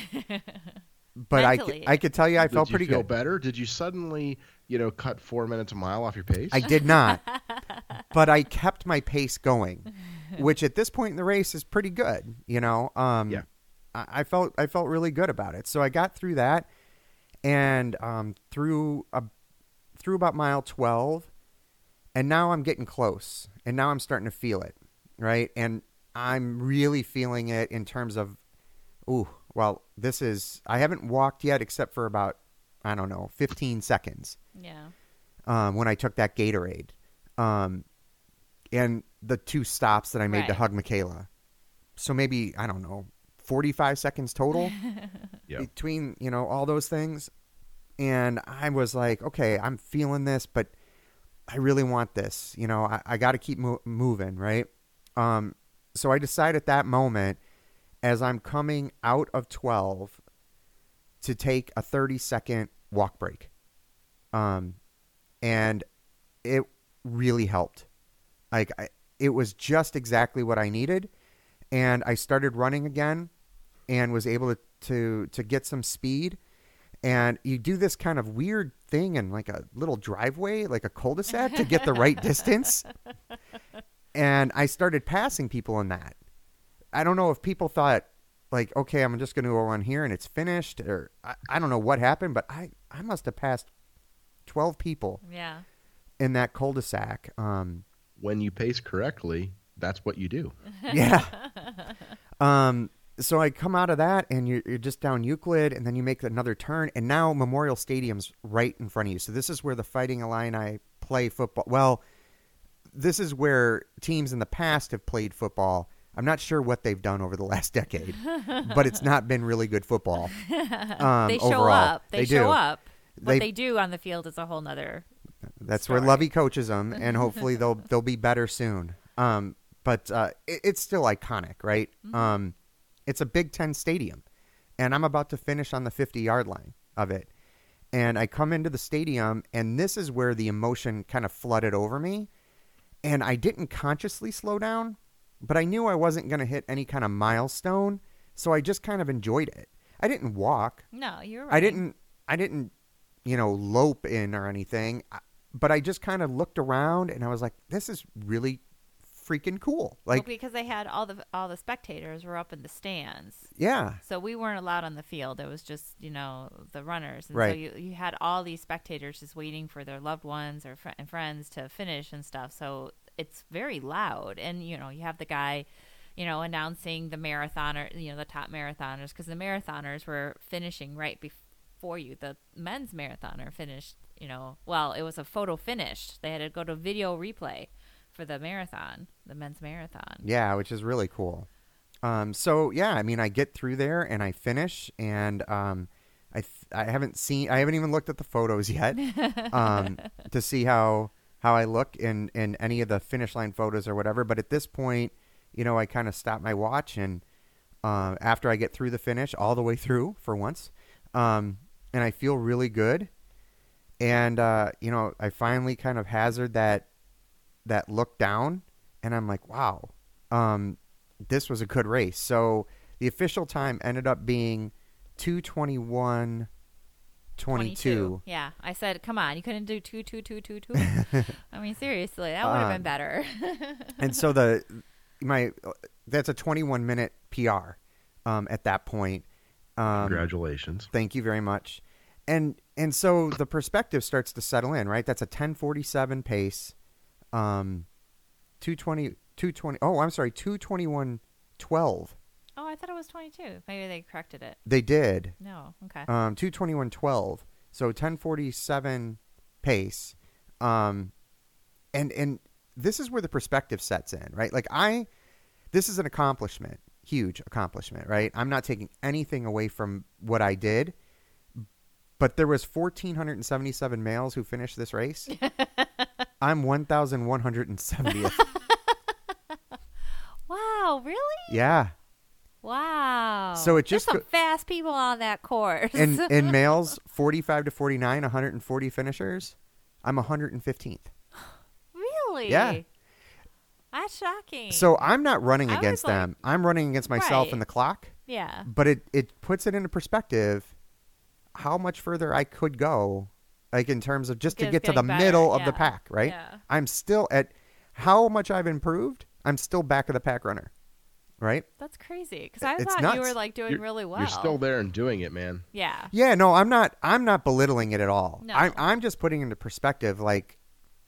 But I, I could tell you, I did felt you pretty feel good. Better? Did you suddenly, you know, cut four minutes a mile off your pace? I did not, but I kept my pace going, which at this point in the race is pretty good. You know, um, yeah. I, I felt I felt really good about it. So I got through that, and um, through a, through about mile twelve, and now I'm getting close, and now I'm starting to feel it, right? And I'm really feeling it in terms of, ooh, well, this is, I haven't walked yet except for about, I don't know, fifteen seconds. Yeah. Um, when I took that Gatorade. Um, and the two stops that I made Right. to hug Michaela. So maybe, I don't know, forty-five seconds total Yep. between, you know, all those things. And I was like, okay, I'm feeling this, but I really want this. You know, I, I got to keep mo- moving, right? Um, so I decide at that moment, as I'm coming out of twelve, to take a thirty second walk break. Um, and it really helped. Like, I, it was just exactly what I needed. And I started running again and was able to, to, to get some speed. And you do this kind of weird thing in like a little driveway, like a cul-de-sac, to get the right distance. And I started passing people in that. I don't know if people thought, like, okay, I'm just going to go on here and it's finished. Or I, I don't know what happened, but I, I must have passed twelve people Yeah. in that cul-de-sac. Um, When you pace correctly, that's what you do. yeah. Um, so I come out of that, and you're, you're just down Euclid, and then you make another turn, and now Memorial Stadium's right in front of you. So this is where the Fighting Illini play football. Well, this is where teams in the past have played football. I'm not sure what they've done over the last decade, but it's not been really good football. Um, They show overall. up. They, They show do. up. What They- they do on the field is a whole nother. That's story. where Lovey coaches them, and hopefully they'll they'll be better soon. Um, but uh, it, it's still iconic, right? Mm-hmm. Um, it's a Big Ten stadium, and I'm about to finish on the fifty-yard line of it. And I come into the stadium, and this is where the emotion kind of flooded over me. And I didn't consciously slow down, but I knew I wasn't going to hit any kind of milestone, so I just kind of enjoyed it. I didn't walk. No, you're right. I didn't. I didn't. You know, lope in or anything. I- But I just kind of looked around, and I was like, "This is really freaking cool!" Like, Well, because they had all the all the spectators were up in the stands. yeah, So we weren't allowed on the field. It was just, you know, the runners. And Right. so you, you had all these spectators just waiting for their loved ones or fr- and friends to finish and stuff. So it's very loud. And, you know, you have the guy, you know, announcing the marathoner, you know, the top marathoners, because the marathoners were finishing right before you. The men's marathoner finished, you know, well, it was a photo finish. They had to go to video replay for the marathon, the men's marathon. yeah, which is really cool. Um, so yeah, I mean, I get through there and I finish, and um, I th- I haven't seen, I haven't even looked at the photos yet um, to see how how I look in in any of the finish line photos or whatever. But at this point, you know, I kind of stop my watch, and uh, after I get through the finish, all the way through for once, um, and I feel really good. And uh, you know, I finally kind of hazard that that look down, and I'm like, wow, um, this was a good race. So the official time ended up being two twenty-one twenty-two. Yeah, I said, come on, you couldn't do two, two, two, two, two. I mean, seriously, that would have Um, been better. And so the my that's a twenty-one minute P R um, at that point. Um, Congratulations. Thank you very much. And and so the perspective starts to settle in, right? That's a ten forty-seven pace. Um, two twenty, two twenty. Oh, I'm sorry, two twenty-one twelve. Oh, I thought it was twenty-two. Maybe they corrected it. They did. No, okay. Um, two twenty-one twelve. So ten forty-seven pace. Um, and and this is where the perspective sets in, right? Like I, this is an accomplishment, huge accomplishment, right? I'm not taking anything away from what I did, but there was one thousand four hundred seventy-seven males who finished this race. I'm one thousand one hundred seventieth. Wow, really? Yeah. Wow. So it just There's some go- fast people on that course. And in males, forty-five to forty-nine, one hundred forty finishers. I'm one hundred fifteenth. Really? Yeah. That's shocking. So I'm not running I was against like- them. I'm running against myself Right. and the clock. yeah. But it, it puts it into perspective how much further I could go, like in terms of just to Just get to the getting better, middle of the yeah. pack, right? Yeah. I'm still at how much I've improved. I'm still back of the pack runner, right? That's crazy. Because I It's thought you nuts. were like doing You're, really well. you're still there and doing it, man. Yeah. Yeah, no, I'm not. I'm not belittling it at all. No. I'm I'm just putting into perspective, like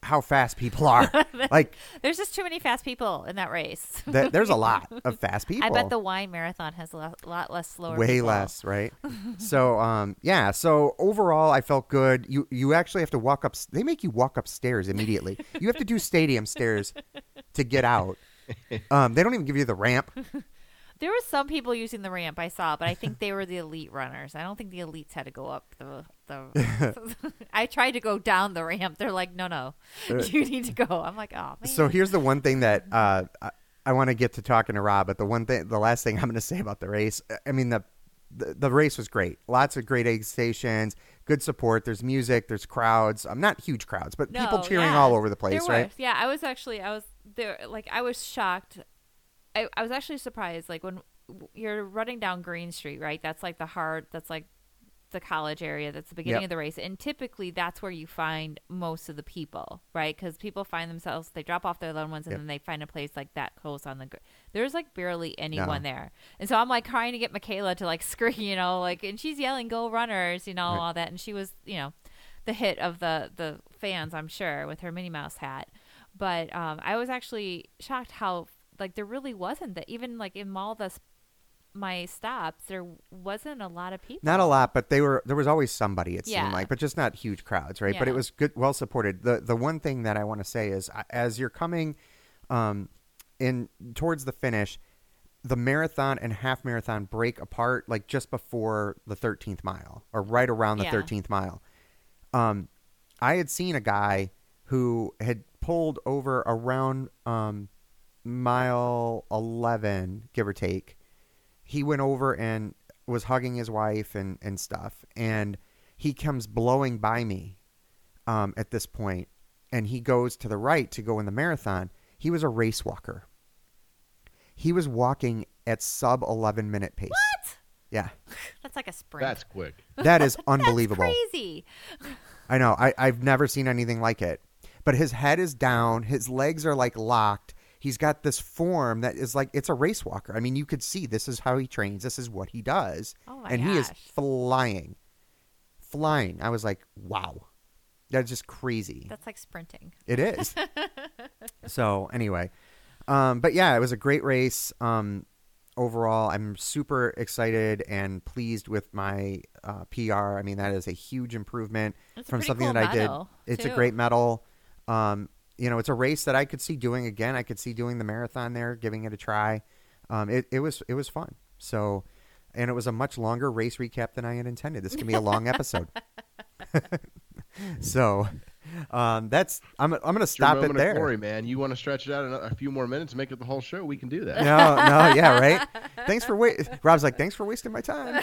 how fast people are. Like, There's just too many fast people in that race. th- there's a lot of fast people. I bet the wine marathon has a lot, lot less slower way people. less, right? So, um, yeah. So overall, I felt good. You you actually have to walk up. They make you walk upstairs immediately. You have to do stadium stairs to get out. Um, they don't even give you the ramp. There were some people using the ramp I saw, but I think they were the elite runners. I don't think the elites had to go up the. the I tried to go down the ramp. They're like, no, no, you need to go. I'm like, oh man. So here's the one thing that uh, I, I want to get to talking to Rob, but the one thing, the last thing I'm going to say about the race, I mean the, the the race was great. Lots of great aid stations, good support. There's music, there's crowds. I'm um, not huge crowds, but no, people cheering yeah. all over the place, there right? Was. Yeah, I was actually, I was there. Like, I was shocked. I, I was actually surprised. Like when you're running down Green Street, right? That's like the hard. That's like the college area. That's the beginning Yep. of the race, and typically that's where you find most of the people, right? Because people find themselves, they drop off their loved ones, and Yep. then they find a place like that close on the. Gr- There's like barely anyone No. there, and so I'm like trying to get Michaela to like scream, you know, like, and she's yelling, "Go runners!" You know, Right. all that, and she was, you know, the hit of the the fans, I'm sure, with her Minnie Mouse hat. But um, I was actually shocked how like there really wasn't that, even like in all the my stops, there wasn't a lot of people. Not a lot, but they were. There was always somebody. It Yeah. seemed like, but just not huge crowds, right? But Yeah. it was good, well supported. the The one thing that I want to say is, uh, as you're coming, um, in towards the finish, the marathon and half marathon break apart like just before the thirteenth mile, or right around the Yeah. thirteenth mile. Um, I had seen a guy who had pulled over around um mile eleven, give or take. He went over and was hugging his wife and, and stuff. And he comes blowing by me um, at this point, and he goes to the right to go in the marathon. He was a race walker. He was walking at sub eleven minute pace. What? Yeah. That's like a sprint. That's quick. That is unbelievable. That's crazy. I know. I, I've never seen anything like it. But his head is down. His legs are like locked. He's got this form that is like, it's a race walker. I mean, you could see this is how he trains. This is what he does. Oh my and he is gosh. flying. Flying. I was like, wow. That's just crazy. That's like sprinting. It is. So anyway, um, but yeah, it was a great race. Um, overall, I'm super excited and pleased with my uh, P R. I mean, that is a huge improvement It's a from pretty something cool that I did. medal, It's a too. great medal. Um, you know, it's a race that I could see doing again. I could see doing the marathon there, giving it a try. Um, it, it was it was fun. So, and it was a much longer race recap than I had intended. This can be a long episode. So, um, that's I'm I'm gonna It's your stop it moment of there. glory, man. You want to stretch it out a a few more minutes, make it the whole show? We can do that. No, no, yeah, right. Thanks for wait. Rob's like, thanks for wasting my time.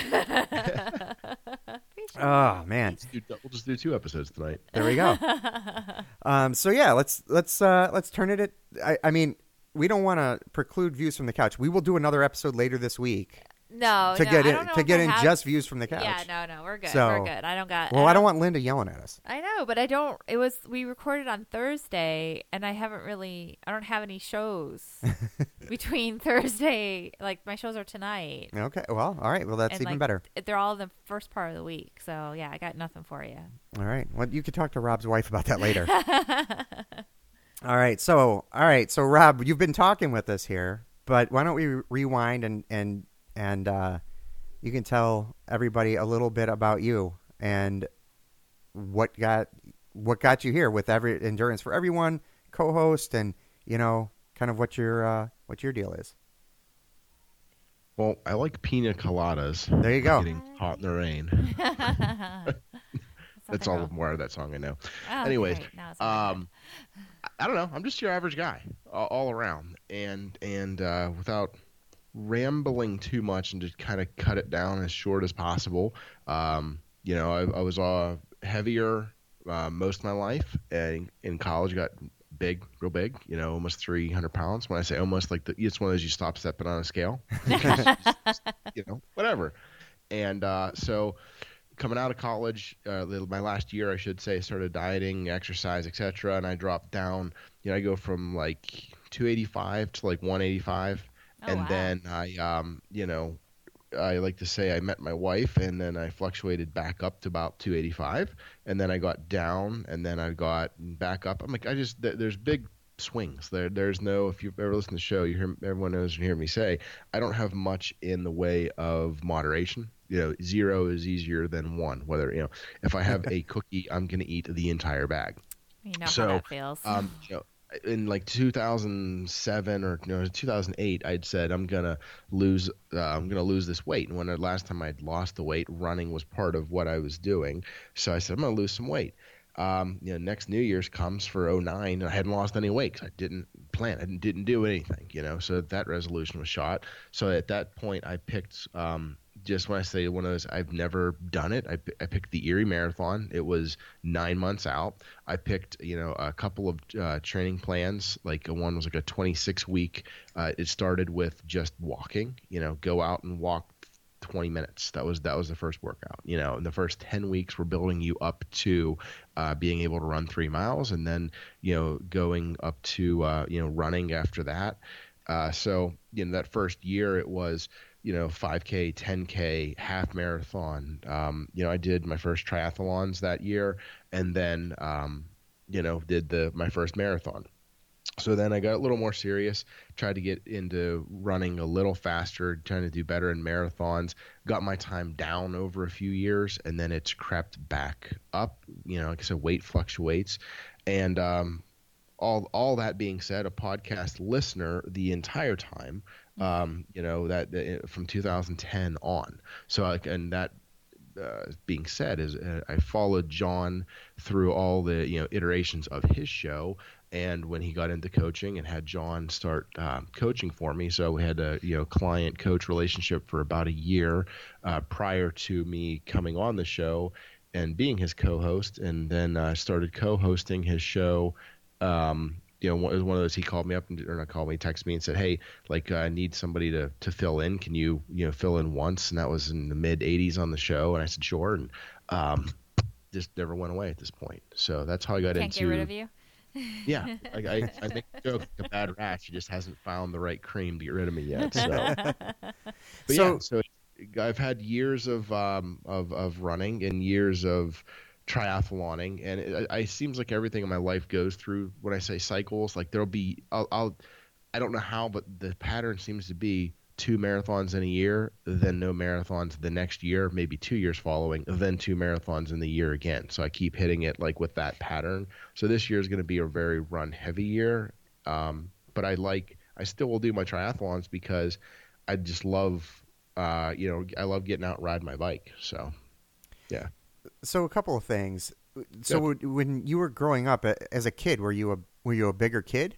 Oh man, Let's do- We'll just do two episodes tonight. there we go. Um, so yeah, let's let's uh, let's turn it. At, I, I mean, we don't want to preclude views from the couch. We will do another episode later this week No, to no, get I in don't know to if get I in have- just views from the couch. Yeah, no, no, we're good. So- we're good. I don't got. Well, I don't want Linda yelling at us. I know, but I don't. It was we recorded on Thursday, and I haven't really. I don't have any shows between Thursday. Like my shows are tonight. Okay, well, all right. Well, that's and, even like, better. They're all the first part of the week, so yeah, I got nothing for you. All right. Well, you could talk to Rob's wife about that later. All right. So, all right. So, Rob, you've been talking with us here, but why don't we re- rewind and and and uh, you can tell everybody a little bit about you and what got what got you here with every Endurance for Everyone co-host, and you know, kind of what your uh, what your deal is. Well, I like pina coladas. There you go. Getting caught in the rain. That's all the the more of that song I know. Oh, Anyways, great. Now it's in my head. um, I- I don't know. I'm just your average guy, all, all around, and and uh, without rambling too much, and just kind of cut it down as short as possible. Um, you know, I, I was uh, heavier uh, most of my life. And in college, got big, real big. You know, almost three hundred pounds. When I say almost, like the, it's one of those you stop stepping on a scale. You know, whatever. And uh, so. Coming out of college, uh, my last year, I should say, started dieting, exercise, et cetera, and I dropped down. You know, I go from like two eighty-five to like one eighty-five, Oh, and wow. then I, um, you know, I like to say I met my wife, and then I fluctuated back up to about two eighty-five, and then I got down, and then I got back up. I'm like, I just th- there's big swings there. There's no, if you've ever listened to the show, you hear everyone knows and hear me say I don't have much in the way of moderation. You know, zero is easier than one. Whether, you know, if I have a cookie, I'm going to eat the entire bag. You know So, how that feels. um, you know, in like two thousand seven or you know, two thousand eight, I'd said I'm gonna lose, uh, I'm gonna lose this weight. And when the last time I'd lost the weight, running was part of what I was doing. So I said I'm gonna lose some weight. Um, you know, next New Year's comes for oh nine, and I hadn't lost any weight because I didn't plan, I didn't, didn't do anything. You know, so that resolution was shot. So at that point, I picked. Um, Just when I say one of those, I've never done it. I, I picked the Erie Marathon. It was nine months out. I picked, you know, a couple of uh, training plans. Like one was like a twenty-six week. Uh, it started with just walking. You know, go out and walk twenty minutes. That was that was the first workout. You know, in the first ten weeks, we're building you up to uh, being able to run three miles, and then you know going up to uh, you know running after that. Uh, so you know that first year it was. You know, five K, ten K, half marathon. Um, you know, I did my first triathlons that year, and then, um, you know, did the my first marathon. So then I got a little more serious, tried to get into running a little faster, trying to do better in marathons, got my time down over a few years, and then it's crept back up. You know, like I said, weight fluctuates. And um, all all that being said, a podcast listener the entire time. Um, you know, that, that from two thousand ten on. So, like, and that uh, being said, is uh, I followed John through all the, you know, iterations of his show. And when he got into coaching and had John start uh, coaching for me, so we had a, you know, client coach relationship for about a year uh, prior to me coming on the show and being his co-host. And then I uh, started co-hosting his show. Um, You know, it was one of those. He called me up, and, or not called me, texted me, and said, "Hey, like, uh, I need somebody to to fill in. Can you, you know, fill in once?" And that was in the mid eighties on the show. And I said, "Sure." And um, just never went away at this point. So that's how I got Can't into. get rid of you. Yeah, I, I, I make a joke, like a bad rat. She just hasn't found the right cream to get rid of me yet. So, but So- yeah, so I've had years of um of of running and years of triathloning, and it, it seems like everything in my life goes through, when I say cycles, like there'll be I'll, I'll I don't know how, but the pattern seems to be two marathons in a year, then no marathons the next year, maybe two years following, then two marathons in the year again. So I keep hitting it like with that pattern. So this year is going to be a very run heavy year, um, but I like I still will do my triathlons because I just love uh, you know I love getting out and riding my bike. So yeah. So a couple of things. So yeah. When you were growing up as a kid, were you a were you a bigger kid?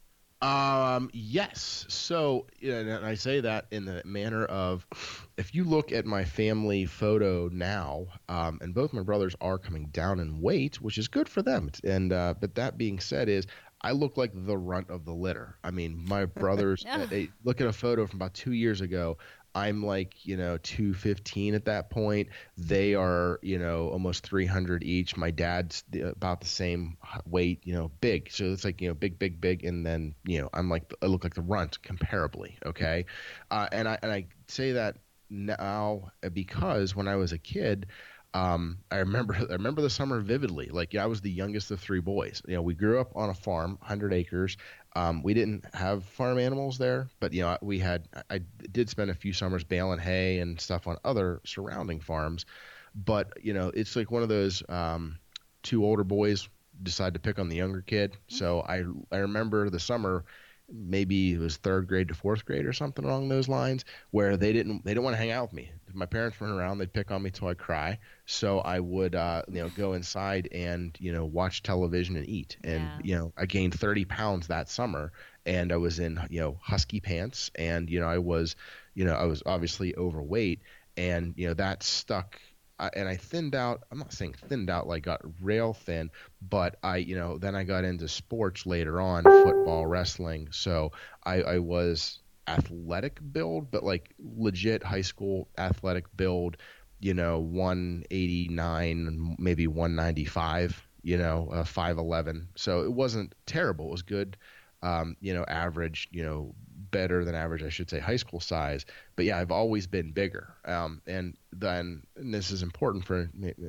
Um, yes. So, and I say that in the manner of, if you look at my family photo now, um, and both my brothers are coming down in weight, which is good for them. And uh, but that being said, is I look like the runt of the litter. I mean, my brothers. they, look at a photo from about two years ago. I'm like, you know, two fifteen at that point. They are, you know, almost three hundred each. My dad's about the same weight, you know, big. So it's like, you know, big, big, big. And then, you know, I'm like, I look like the runt comparably. Okay. Uh, and I, and I say that now because when I was a kid, Um, I remember, I remember the summer vividly. Like, yeah, I was the youngest of three boys. You know, we grew up on a farm, one hundred acres. Um, we didn't have farm animals there, but, you know, we had, I did spend a few summers baling hay and stuff on other surrounding farms. But, you know, it's like one of those, um, two older boys decide to pick on the younger kid. So I, I remember the summer, maybe it was third grade to fourth grade or something along those lines, where they didn't they didn't want to hang out with me. If my parents weren't around, they'd pick on me till I cry. So I would uh, you know go inside and you know watch television and eat. And Yeah. you know I gained thirty pounds that summer, and I was in you know husky pants, and you know I was you know I was obviously overweight, and you know that stuck. I, and I thinned out. I'm not saying thinned out like got rail thin, but I, you know, then I got into sports later on, football, wrestling. So I, I was athletic build, but like legit high school athletic build. You know, one eighty-nine, maybe one ninety-five. You know, uh, five eleven. So it wasn't terrible. It was good. Um, you know, average. You know, better than average, I should say, high school size. But yeah, I've always been bigger. Um, and then, and this is important for,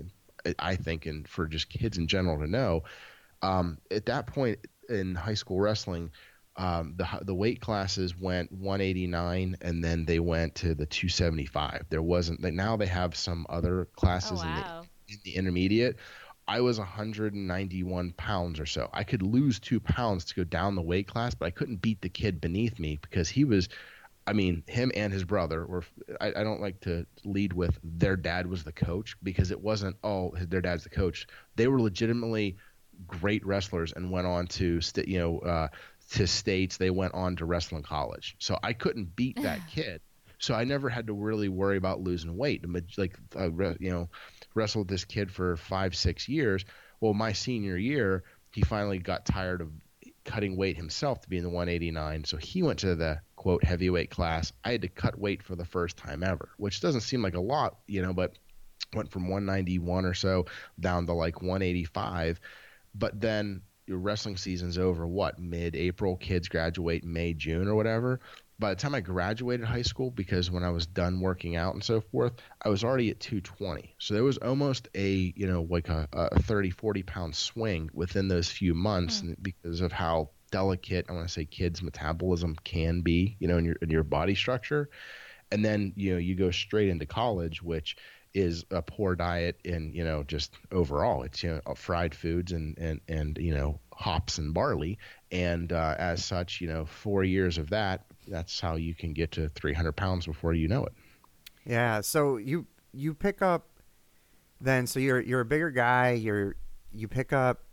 I think, and for just kids in general to know, um, at that point in high school wrestling, um, the the weight classes went one eighty-nine, and then they went to the two seventy-five. There wasn't, like, now they have some other classes Oh, wow. in the in the intermediate. I was one hundred ninety-one pounds or so. I could lose two pounds to go down the weight class, but I couldn't beat the kid beneath me because he was, I mean, him and his brother were, I, I don't like to lead with their dad was the coach, because it wasn't, oh, their dad's the coach. They were legitimately great wrestlers and went on to, st- you know, uh, to states. They went on to wrestling college. So I couldn't beat that kid. So I never had to really worry about losing weight. Like, I, you know, wrestled this kid for five, six years. Well, my senior year, he finally got tired of cutting weight himself to be in the one eighty-nine. So he went to the, quote, heavyweight class. I had to cut weight for the first time ever, which doesn't seem like a lot, you know, but went from one ninety-one or so down to like one eighty-five. But then your wrestling season's over, what, mid-April? Kids graduate May, June or whatever. By the time I graduated high school, because when I was done working out and so forth, I was already at two twenty. So there was almost a, you know, like a, a thirty, forty pound swing within those few months mm. because of how delicate, I want to say, kids' metabolism can be, you know, in your, in your body structure. And then, you know, you go straight into college, which is a poor diet in, you know, just overall. It's, you know, fried foods and, and, and you know, hops and barley. And uh, as such, you know, four years of that, that's how you can get to three hundred pounds before you know it. Yeah. So you, you pick up then, so you're, you're a bigger guy, you're, you pick up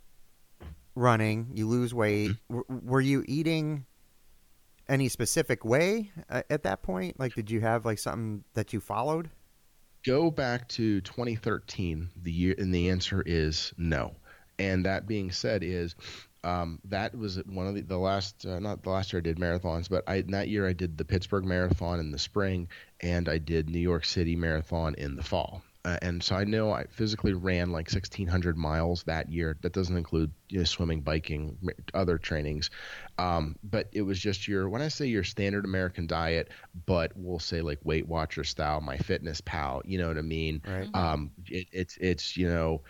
running, you lose weight. Mm-hmm. W- were you eating any specific way uh, at that point? Like, did you have like something that you followed? Go back to twenty thirteen, the year, and the answer is no. And that being said, is um, that was one of the, the last, uh, not the last year I did marathons, but I, that year I did the Pittsburgh Marathon in the spring, and I did New York City Marathon in the fall. Uh, and so I know I physically ran like sixteen hundred miles that year. That doesn't include, you know, swimming, biking, other trainings. Um, but it was just your, when I say your standard American diet, but we'll say like Weight Watcher style, MyFitnessPal, you know what I mean? Right. Um, it, it's, it's, you know,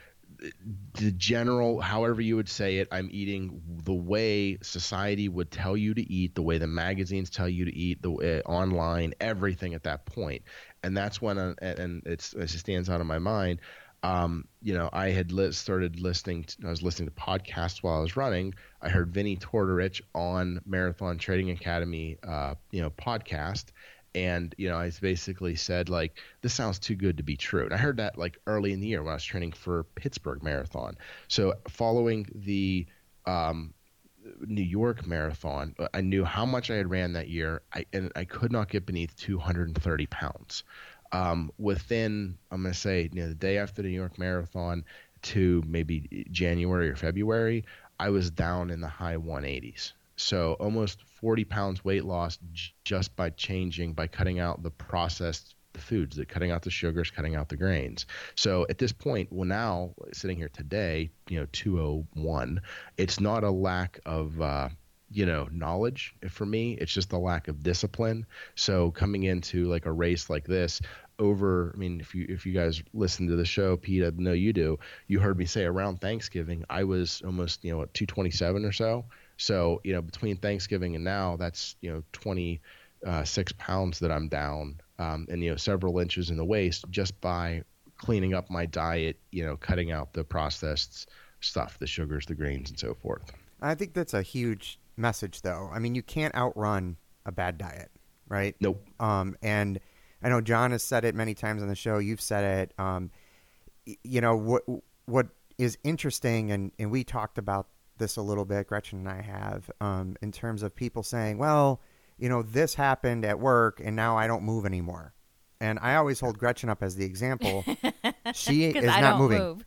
the general, however you would say it, I'm eating the way society would tell you to eat, the way the magazines tell you to eat, the way, online, everything at that point. And that's when, uh, and it's, it stands out of my mind. Um, you know, I had li- started listening, to, I was listening to podcasts while I was running. I heard Vinny Tortorich on Marathon Trading Academy, uh, you know, podcast. And, you know, I basically said, like, this sounds too good to be true. And I heard that like early in the year when I was training for Pittsburgh Marathon. So following the um, New York Marathon, I knew how much I had ran that year, I, and I could not get beneath two hundred thirty pounds. Um, within, I'm going to say, you know, the day after the New York Marathon to maybe January or February, I was down in the high one eighties. So almost forty pounds weight loss j- just by changing, by cutting out the processed foods, that cutting out the sugars, cutting out the grains. So at this point, well, now sitting here today, you know, two oh one, it's not a lack of, uh, you know, knowledge for me. It's just a lack of discipline. So coming into like a race like this, over, I mean, if you if you guys listen to the show, Pete, I know you do, you heard me say around Thanksgiving, I was almost, you know, at two twenty-seven or so. So, you know, between Thanksgiving and now, that's, you know, twenty-six pounds that I'm down, um, and, you know, several inches in the waist just by cleaning up my diet, you know, cutting out the processed stuff, the sugars, the grains, and so forth. I think that's a huge message, though. I mean, you can't outrun a bad diet, right? Nope. Um, and I know John has said it many times on the show. You've said it. Um, you know, what what is interesting, and, and we talked about this a little bit, Gretchen and I have, um, in terms of people saying, well, you know, this happened at work and now I don't move anymore. And I always hold Gretchen up as the example. She is I not don't moving move.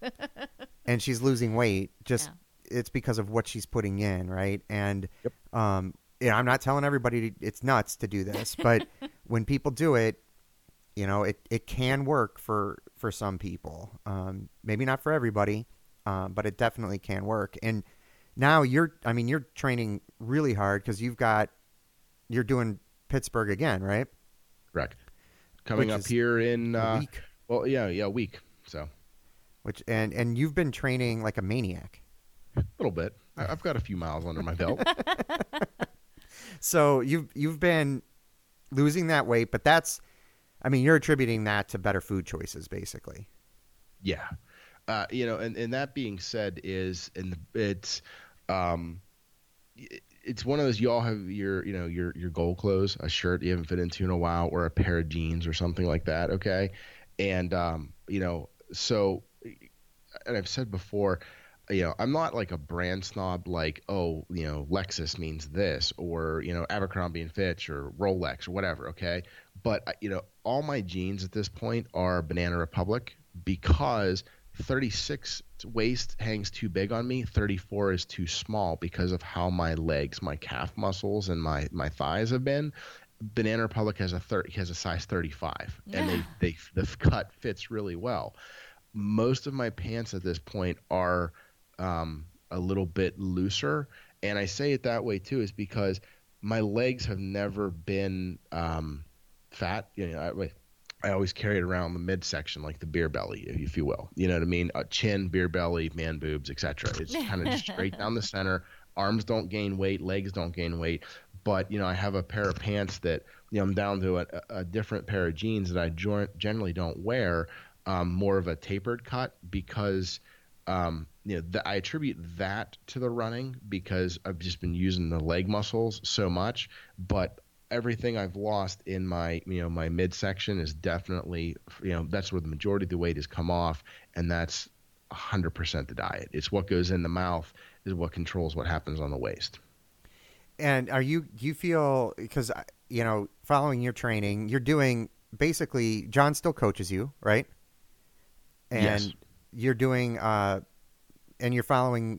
and she's losing weight. Just Yeah. It's because of what she's putting in. Right. And, Yep. um, yeah, I'm not telling everybody to, it's nuts to do this, but when people do it, you know, it, it can work for, for some people. Um, maybe not for everybody, um, but it definitely can work. And now you're, I mean, you're training really hard because you've got you're doing Pittsburgh again, right? Correct. Coming Which up is here in a uh, week. well, yeah, yeah, a week. So Which and and you've been training like a maniac. a little bit. I, I've got a few miles under my belt. So you've you've been losing that weight, but that's, I mean, you're attributing that to better food choices, basically. Yeah. Uh, you know, and, and that being said is, and it's, um, it's one of those, you all have your, you know, your, your goal clothes, a shirt you haven't fit into in a while, or a pair of jeans or something like that. Okay. And, um, you know, so, and I've said before, you know, I'm not like a brand snob, like, oh, you know, Lexus means this, or, you know, Abercrombie and Fitch or Rolex or whatever. Okay. But, you know, all my jeans at this point are Banana Republic, because thirty-six waist hangs too big on me. thirty-four is too small because of how my legs, my calf muscles, and my, my thighs have been. Banana Republic has a thirty, has a size thirty-five, and they, they the cut fits really well. Most of my pants at this point are um, a little bit looser, and I say it that way too is because my legs have never been um, fat. You know, I, I always carry it around the midsection, like the beer belly, if you will. You know what I mean? Uh, chin, beer belly, man boobs, et cetera. It's kind of just straight down the center. Arms don't gain weight, legs don't gain weight. But, you know, I have a pair of pants that, you know, I'm down to a, a different pair of jeans that I generally don't wear, um, more of a tapered cut, because, um, you know, the, I attribute that to the running because I've just been using the leg muscles so much. But everything I've lost in my, you know, my midsection is definitely, you know, that's where the majority of the weight has come off, and that's one hundred percent the diet. It's what goes in the mouth is what controls what happens on the waist. And are you, do you feel, because, you know, following your training, you're doing basically, John still coaches you, right? And yes. You're doing, uh, and you're following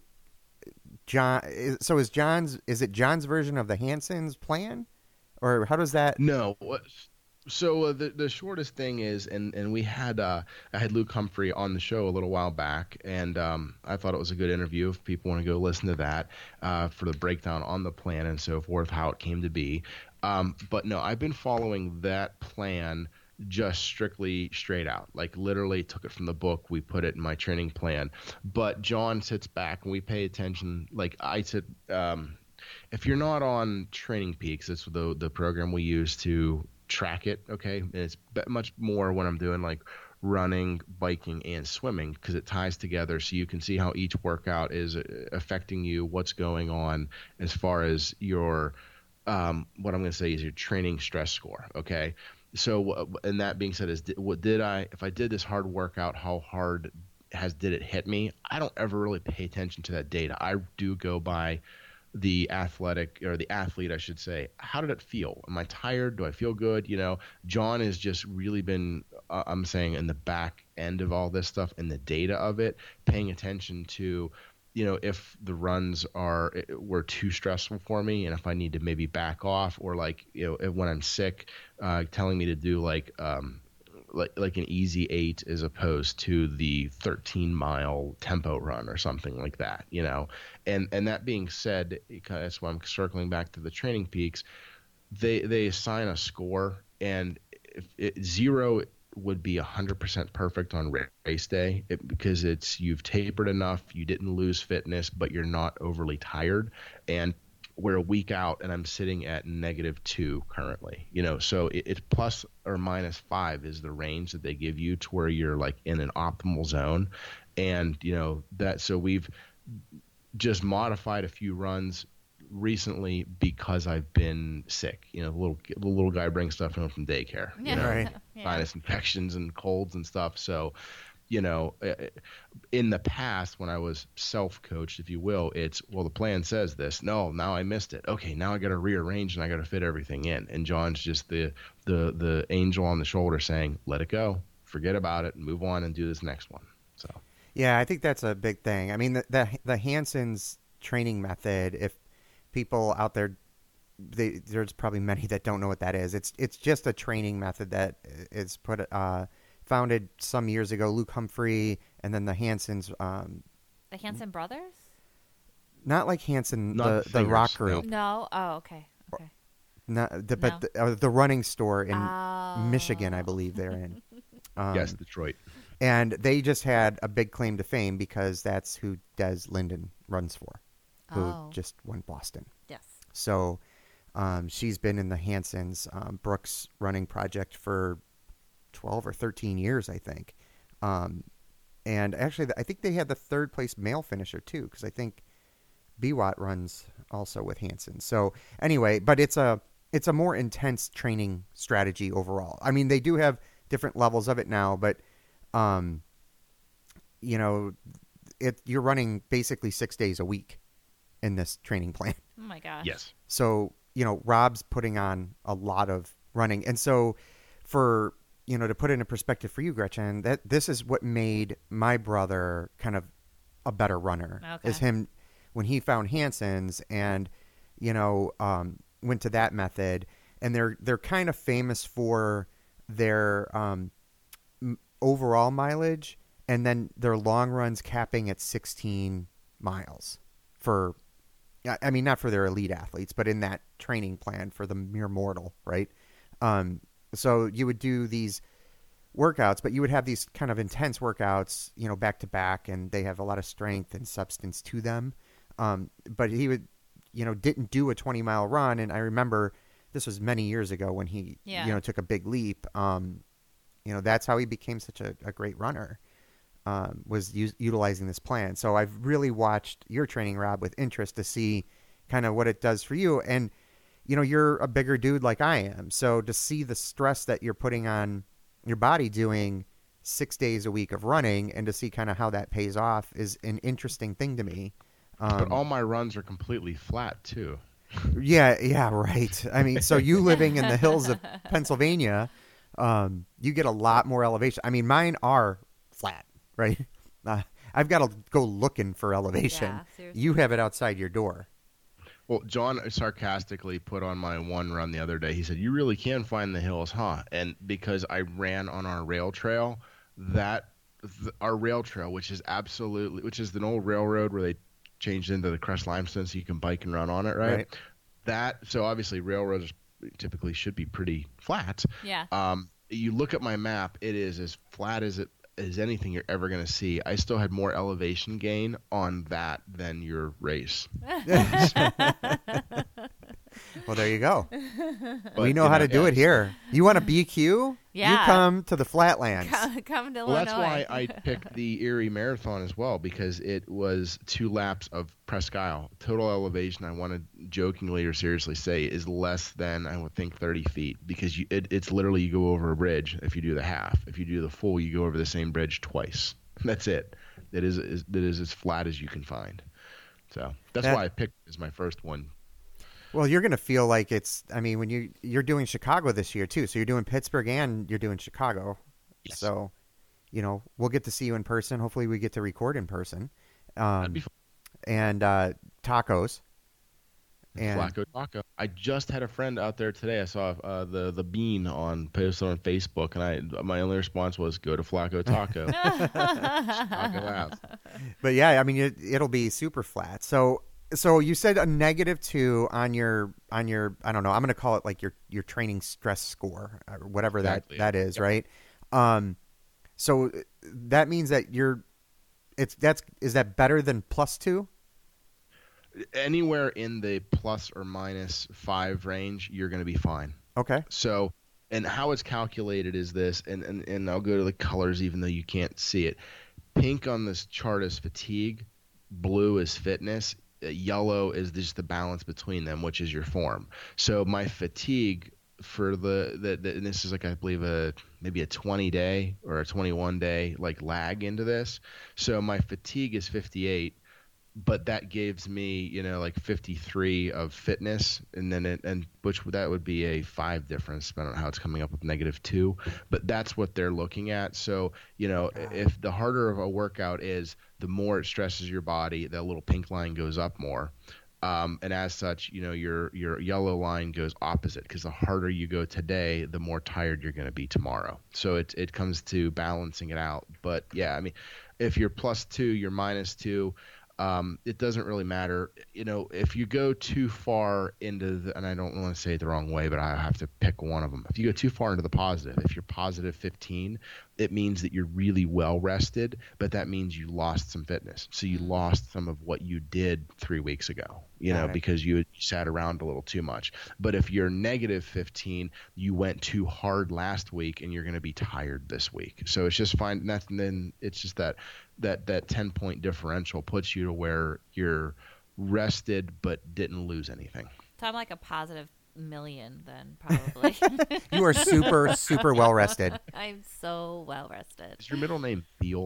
John. So is John's, is it John's version of the Hanson's plan? Or how does that? No. So uh, the the shortest thing is, and and we had uh, I had Luke Humphrey on the show a little while back, and um, I thought it was a good interview. If people want to go listen to that uh, for the breakdown on the plan and so forth, how it came to be. Um, but no, I've been following that plan just strictly straight out, like literally took it from the book. We put it in my training plan. But John sits back and we pay attention. Like I sit. Um, If you're not on Training Peaks, it's the the program we use to track it, okay? And it's much more when I'm doing like running, biking, and swimming, because it ties together so you can see how each workout is affecting you, what's going on as far as your, um, what I'm going to say is your training stress score, okay? So, and that being said, is what did I, if I did this hard workout, how hard has, did it hit me? I don't ever really pay attention to that data. I do go by the athletic or the athlete, I should say. How did it feel? Am I tired? Do I feel good? You know, John has just really been, uh, I'm saying, in the back end of all this stuff and the data of it, paying attention to, you know, if the runs are were too stressful for me and if I need to maybe back off, or like, you know, when I'm sick, uh, telling me to do like, um, like like an easy eight as opposed to the thirteen mile tempo run or something like that, you know. And and that being said, that's why I'm circling back to the Training Peaks. They they assign a score, and if it, zero would be one hundred percent perfect on race day, it, because it's you've tapered enough, you didn't lose fitness, but you're not overly tired. And we're a week out and I'm sitting at negative two currently, you know, so it, it's plus or minus five is the range that they give you to where you're like in an optimal zone. And, you know, that, so we've just modified a few runs recently because I've been sick. You know, the little, the little guy brings stuff home from daycare, you know, Right. Yeah. sinus infections and colds and stuff. So, you know, in the past when I was self-coached, if you will, it's, well, the plan says this. No, now I missed it. Okay, now I got to rearrange and I got to fit everything in. And John's just the the the angel on the shoulder saying, let it go, forget about it, move on and do this next one. So Yeah, I think that's a big thing. I mean, the the, the Hanson's training method, if people out there, they, there's probably many that don't know what that is. It's it's just a training method that is put uh, founded some years ago. Luke Humphrey and then the Hansons. Um, The Hanson brothers? not like Hanson, Not the, the the rock fingers, no. group. No. Oh, okay. Okay. No, the, but No. the, uh, the running store in Oh. Michigan, I believe they're in. Um, yes, Detroit. And they just had a big claim to fame because that's who Des Linden runs for, who Oh. just won Boston. Yes. So um, she's been in the Hanson's um, Brooks running project for twelve or thirteen years, I think. Um, and actually, I think they had the third place male finisher, too, because I think B W A T runs also with Hanson. So anyway, but it's a it's a more intense training strategy overall. I mean, they do have different levels of it now, but um, you know, it you're running basically six days a week in this training plan. Oh my gosh. Yes. So, you know, Rob's putting on a lot of running. And so for, you know, to put it in perspective for you, Gretchen, that this is what made my brother kind of a better runner. Okay. Is him when he found Hanson's and, you know, um, went to that method. And they're they're kind of famous for their um, m- overall mileage and then their long runs capping at sixteen miles for, I mean, not for their elite athletes, but in that training plan for the mere mortal, right? Um, so you would do these workouts, but you would have these kind of intense workouts, you know, back to back, and they have a lot of strength and substance to them. Um, but he would, you know, didn't do a twenty mile run. And I remember this was many years ago when he, Yeah. you know, took a big leap. Um, you know, that's how he became such a, a great runner. Um, was us- utilizing this plan. So I've really watched your training, Rob, with interest to see kind of what it does for you. And, you know, you're a bigger dude like I am. So to see the stress that you're putting on your body doing six days a week of running and to see kind of how that pays off is an interesting thing to me. Um, But all my runs are completely flat too. yeah, yeah, right. I mean, so you living in the hills of Pennsylvania, um, you get a lot more elevation. I mean, mine are flat. Right, uh, I've got to go looking for elevation. Yeah, seriously. You have it outside your door. Well, John sarcastically put on my one run the other day. He said, "You really can find the hills, huh?" And because I ran on our rail trail, that th- our rail trail, which is absolutely, which is an old railroad where they changed into the crushed limestone so you can bike and run on it, right? Right. That so obviously railroads typically should be pretty flat. Yeah. Um, you look at my map; it is as flat as it is anything you're ever going to see. I still had more elevation gain on that than your race. Well, there you go. But, we know you how to do yeah, it here. You want a B Q? Yeah. You come to the Flatlands. Come, come to Well, Illinois. that's why I picked the Erie Marathon as well, because it was two laps of Presque Isle. Total elevation, I want to jokingly or seriously say, is less than, I would think, thirty feet, because you, it, it's literally you go over a bridge if you do the half. If you do the full, you go over the same bridge twice. That's it. It is, is, it is as flat as you can find. So that's That- why I picked it as my first one. Well, you're going to feel like it's, I mean, when you, you're doing Chicago this year, too. So you're doing Pittsburgh and you're doing Chicago. Yes. So, you know, we'll get to see you in person. Hopefully we get to record in person. Um, That'd be fun. And uh, tacos. And Flaco Taco. I just had a friend out there today. I saw uh, the the bean on posted on Facebook, and I my only response was go to Flaco Taco. Chicago laughs. But yeah, I mean, it, it'll be super flat. So, so you said a negative two on your on your I don't know. I'm going to call it like your your training stress score or whatever Exactly. that that is, Yep. right? Um, so that means that you're it's that's is that better than plus two? Anywhere in the plus or minus five range, you're going to be fine. Okay. So, and how it's calculated is this, and, and, and I'll go to the colors even though you can't see it. Pink on this chart is fatigue, blue is fitness, uh, yellow is just the balance between them, which is your form. So my fatigue for the, the, the and this is like I believe a maybe a twenty day or a twenty-one day like lag into this. So my fatigue is fifty-eight. But that gives me, you know, like fifty-three of fitness, and then it, and which that would be a five difference, depending on how it's coming up with negative two. But that's what they're looking at. So, you know, if the harder of a workout is, the more it stresses your body, that little pink line goes up more. Um, and as such, you know, your your yellow line goes opposite, because the harder you go today, the more tired you're going to be tomorrow. So it it comes to balancing it out. But yeah, I mean, if you're plus two, you're minus two. um, it doesn't really matter. You know, if you go too far into the, and I don't want to say it the wrong way, but I have to pick one of them. If you go too far into the positive, if you're positive fifteen, it means that you're really well rested, but that means you lost some fitness. So you lost some of what you did three weeks ago, you know, Right. because you sat around a little too much. But if you're negative fifteen, you went too hard last week and you're going to be tired this week. So it's just fine. And that's, and then it's just that, that, that ten point differential puts you to where you're rested, but didn't lose anything. So I'm like a positive million then, probably. You are super, super well rested. I'm so well rested. Is your middle name Beal?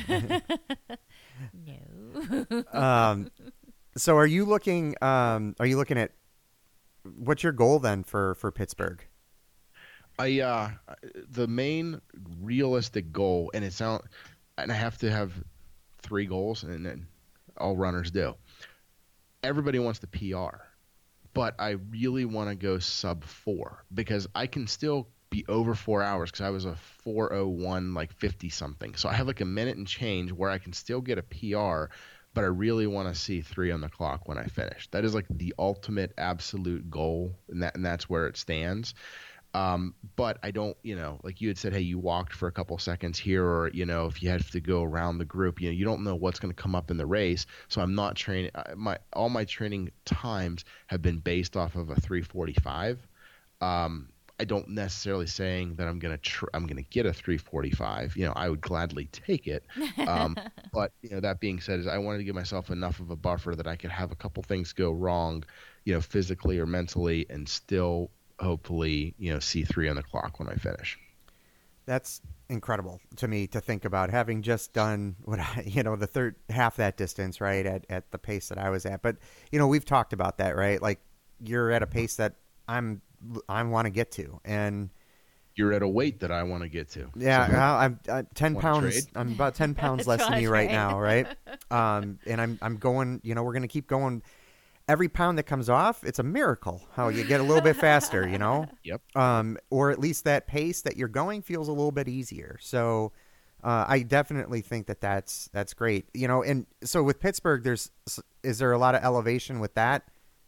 No. Um, so are you looking? Um, are you looking at what's your goal then for for Pittsburgh? I uh, the main realistic goal, and it's not, and I have to have three goals, and then all runners do. Everybody wants the P R, but I really want to go sub four because I can still be over four hours because I was a four oh one, like fifty something. So I have like a minute and change where I can still get a P R, but I really want to see three on the clock when I finish. That is like the ultimate absolute goal, and that and that's where it stands. Um, but I don't, you know, like you had said, hey, you walked for a couple seconds here, or, you know, if you have to go around the group, you know, you don't know what's going to come up in the race. So I'm not training. My all my training times have been based off of a three forty-five. Um, I don't necessarily saying that I'm gonna tr- I'm gonna get a three forty-five. You know, I would gladly take it. Um, but you know, that being said, is I wanted to give myself enough of a buffer that I could have a couple things go wrong, you know, physically or mentally, and still hopefully, you know, see three on the clock when I finish. That's incredible to me to think about, having just done what I, you know, the third half that distance, right, at, at the pace that I was at. But, you know, we've talked about that, right? Like, you're at a pace that I'm, I want to get to. And You're at a weight that I want to get to. yeah, So, well, I'm uh, ten Wanna pounds. trade? I'm about ten pounds less than Wanna you right trade? now, right? Um, and I'm I'm going. You know, we're going to keep going. Every pound that comes off, it's a miracle how you get a little bit faster. You know, Yep. um, or at least that pace that you're going feels a little bit easier. So, uh, I definitely think that that's that's great. You know, and so with Pittsburgh, there's is there a lot of elevation with that?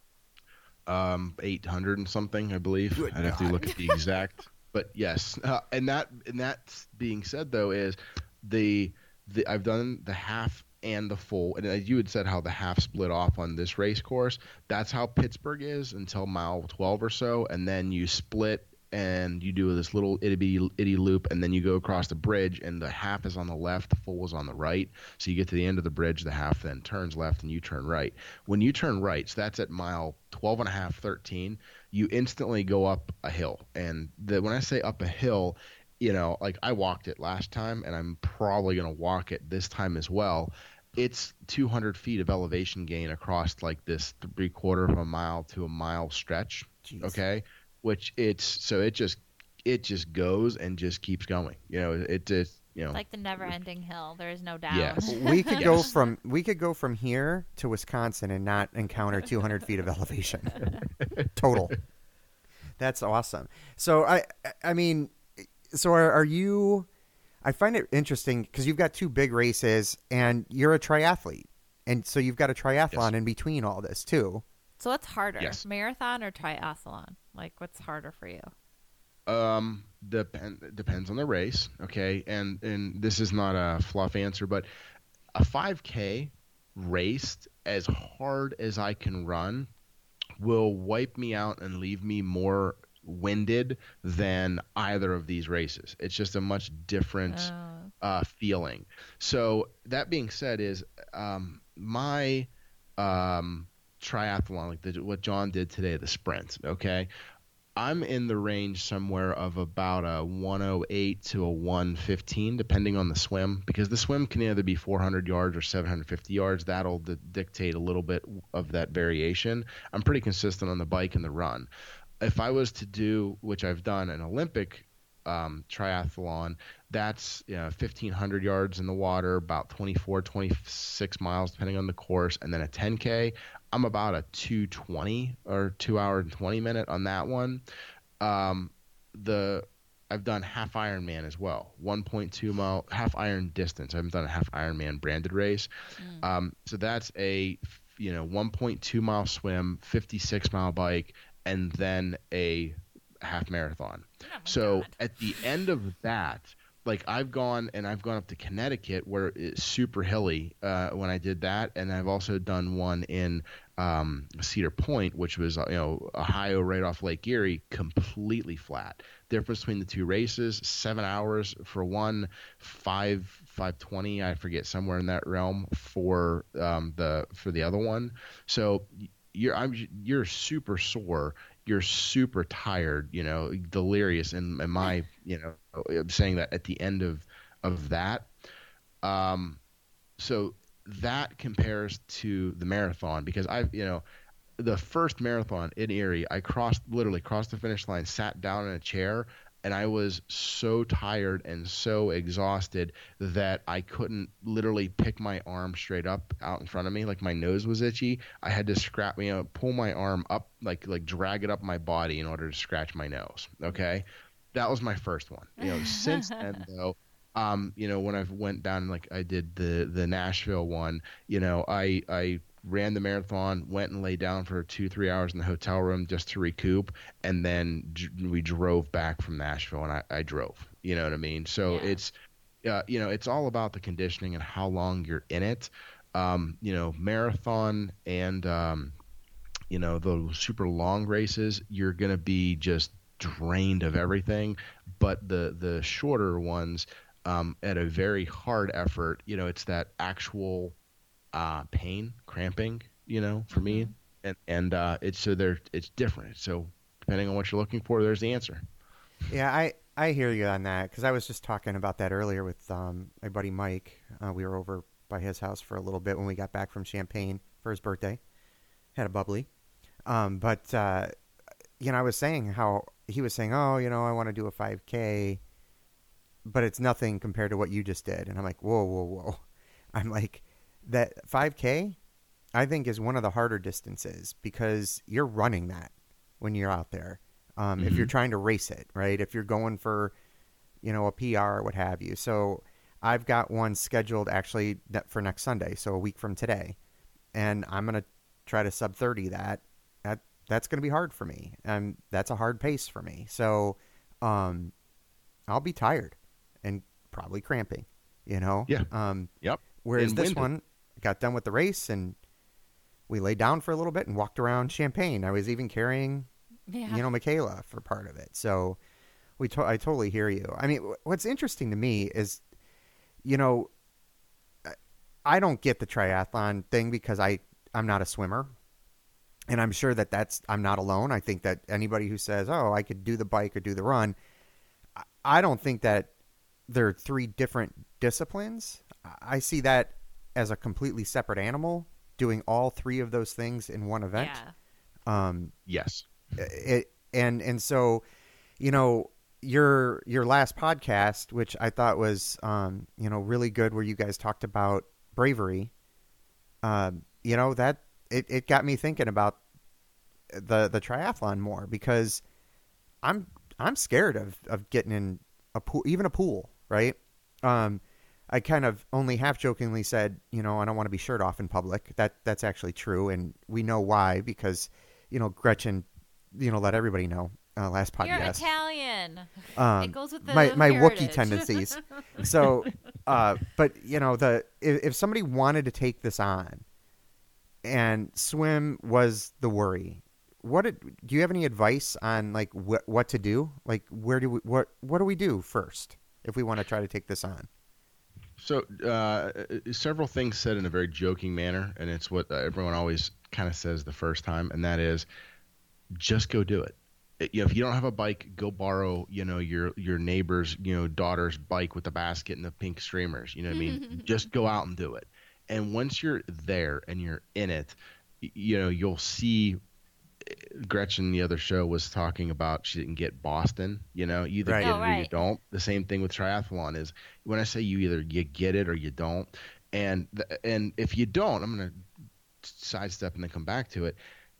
Um, eight hundred and something, I believe. Good I'd have to God. look at the exact, but yes. Uh, and that, and that being said, though, is the, the I've done the half and the full, and as you had said, how the half split off on this race course. That's how Pittsburgh is until mile twelve or so, and then you split and you do this little itty bitty itty loop, and then you go across the bridge, and the half is on the left, the full is on the right. So you get to the end of the bridge, the half then turns left, and you turn right. When you turn right, so that's at mile twelve and a half, thirteen, you instantly go up a hill. And the, when I say up a hill, you know, like I walked it last time, and I'm probably going to walk it this time as well. It's two hundred feet of elevation gain across like this three quarter of a mile to a mile stretch. Jeez. Okay. Which it's, so it just, it just goes and just keeps going. You know, it just, you know, Like the never-ending hill. There is no down. Yes. We could go Yes. from we could go from here to Wisconsin and not encounter two hundred feet of elevation total. That's awesome. So I I mean, so are, are you? I find it interesting because you've got two big races and you're a triathlete, and so you've got a triathlon Yes. in between all this too. So what's harder, Yes. marathon or triathlon? Like, what's harder for you? Um, depend depends on the race, okay? And and this is not a fluff answer, but a five K raced as hard as I can run will wipe me out and leave me more winded than either of these races. It's just a much different Oh. uh, feeling. So that being said, is um, my um, triathlon, like the, what John did today, the sprint, okay? I'm in the range somewhere of about a one oh eight to a one fifteen, depending on the swim, because the swim can either be four hundred yards or seven hundred fifty yards. That'll d- dictate a little bit of that variation. I'm pretty consistent on the bike and the run. If I was to do, which I've done, an Olympic um, triathlon, that's, you know, fifteen hundred yards in the water, about twenty-four, twenty-six miles, depending on the course, and then a ten K. I'm about a two twenty or two hour and twenty minute on that one. Um, the I've done half Ironman as well, one point two mile half Iron distance. I haven't done a half Ironman branded race. Mm. Um, so that's a you know one point two mile swim, fifty-six mile bike, and then a half marathon. Oh my So God. at the end of that, like I've gone and I've gone up to Connecticut where it's super hilly uh, when I did that, and I've also done one in um, Cedar Point, which was you know Ohio right off Lake Erie, completely flat. Difference between the two races: seven hours for one, five five twenty, I forget, somewhere in that realm for um, the for the other one. So you're I'm you're super sore. You're super tired, you know, delirious, and, and my, you know, I'm saying that at the end of of that. Um, so that compares to the marathon because I've, you know, the first marathon in Erie, I crossed literally crossed the finish line, sat down in a chair, and I was so tired and so exhausted that I couldn't literally pick my arm straight up out in front of me. Like my nose was itchy. I had to scrap, you know, pull my arm up, like like drag it up my body in order to scratch my nose. Okay, that was my first one. You know, since then though. Um, you know, when I went down, like I did the the Nashville one, you know, I I ran the marathon, went and lay down for two three hours in the hotel room just to recoup, and then d- we drove back from Nashville, and I, I drove. You know what I mean? So Yeah. it's, uh, you know, it's all about the conditioning and how long you're in it. Um, you know, marathon and um, you know, the super long races, you're gonna be just drained of everything, but the the shorter ones. Um, at a very hard effort, you know, it's that actual uh, pain, cramping, you know, for me, Mm-hmm. and and uh, it's so there, it's different. So depending on what you're looking for, there's the answer. Yeah, I, I hear you on that because I was just talking about that earlier with um, my buddy Mike. Uh, we were over by his house for a little bit when we got back from Champaign for his birthday. Had a bubbly. Um, but, uh, you know, I was saying how he was saying, oh, you know, I want to do a five K, but it's nothing compared to what you just did. And I'm like, whoa, whoa, whoa. I'm like, that five K, I think, is one of the harder distances because you're running that when you're out there. Um, Mm-hmm. If you're trying to race it, right? If you're going for, you know, a P R or what have you. So I've got one scheduled actually for next Sunday, so a week from today. And I'm going to try to sub thirty that. That That's going to be hard for me. And that's a hard pace for me. So um, I'll be tired and probably cramping, you know? Yeah. Um, Yep. whereas And this winded. one, got done with the race and we laid down for a little bit and walked around Champaign. I was even carrying, Yeah. you know, Michaela for part of it. So we, to- I totally hear you. I mean, wh- what's interesting to me is, you know, I- I don't get the triathlon thing because I, I'm not a swimmer. And I'm sure that that's, I'm not alone. I think that anybody who says, oh, I could do the bike or do the run, I- I don't think that they're three different disciplines. I see that as a completely separate animal doing all three of those things in one event. Yeah. Um, Yes. it, and, and so, you know, your, your last podcast, which I thought was, um, you know, really good where you guys talked about bravery, um, you know, that it, it got me thinking about the, the triathlon more because I'm, I'm scared of, of getting in a pool, even a pool, right? Um, I kind of only half jokingly said, you know, I don't want to be shirt off in public. That that's actually true, and we know why because, you know, Gretchen, you know, let everybody know uh, last You're podcast. Italian. Um, It goes with the my my heritage. Wookiee tendencies. So, uh, but you know, the if, if somebody wanted to take this on, and swim was the worry, what did, do you have any advice on like what what to do? Like where do we what what do we do first if we want to try to take this on? So uh, several things said in a very joking manner, and it's what everyone always kind of says the first time, and that is, just go do it. It- You know, if you don't have a bike, go borrow, you know, your your neighbor's, you know, daughter's bike with the basket and the pink streamers. You know what I mean? Just go out and do it. And once you're there and you're in it, y- you know, you'll see. Gretchen, the other show, was talking about she didn't get Boston. You know, you either Right. get Oh, it or you right. don't. The same thing with triathlon is when I say you either you get it or you don't. And the, and if you don't, I'm going to sidestep and then come back to it.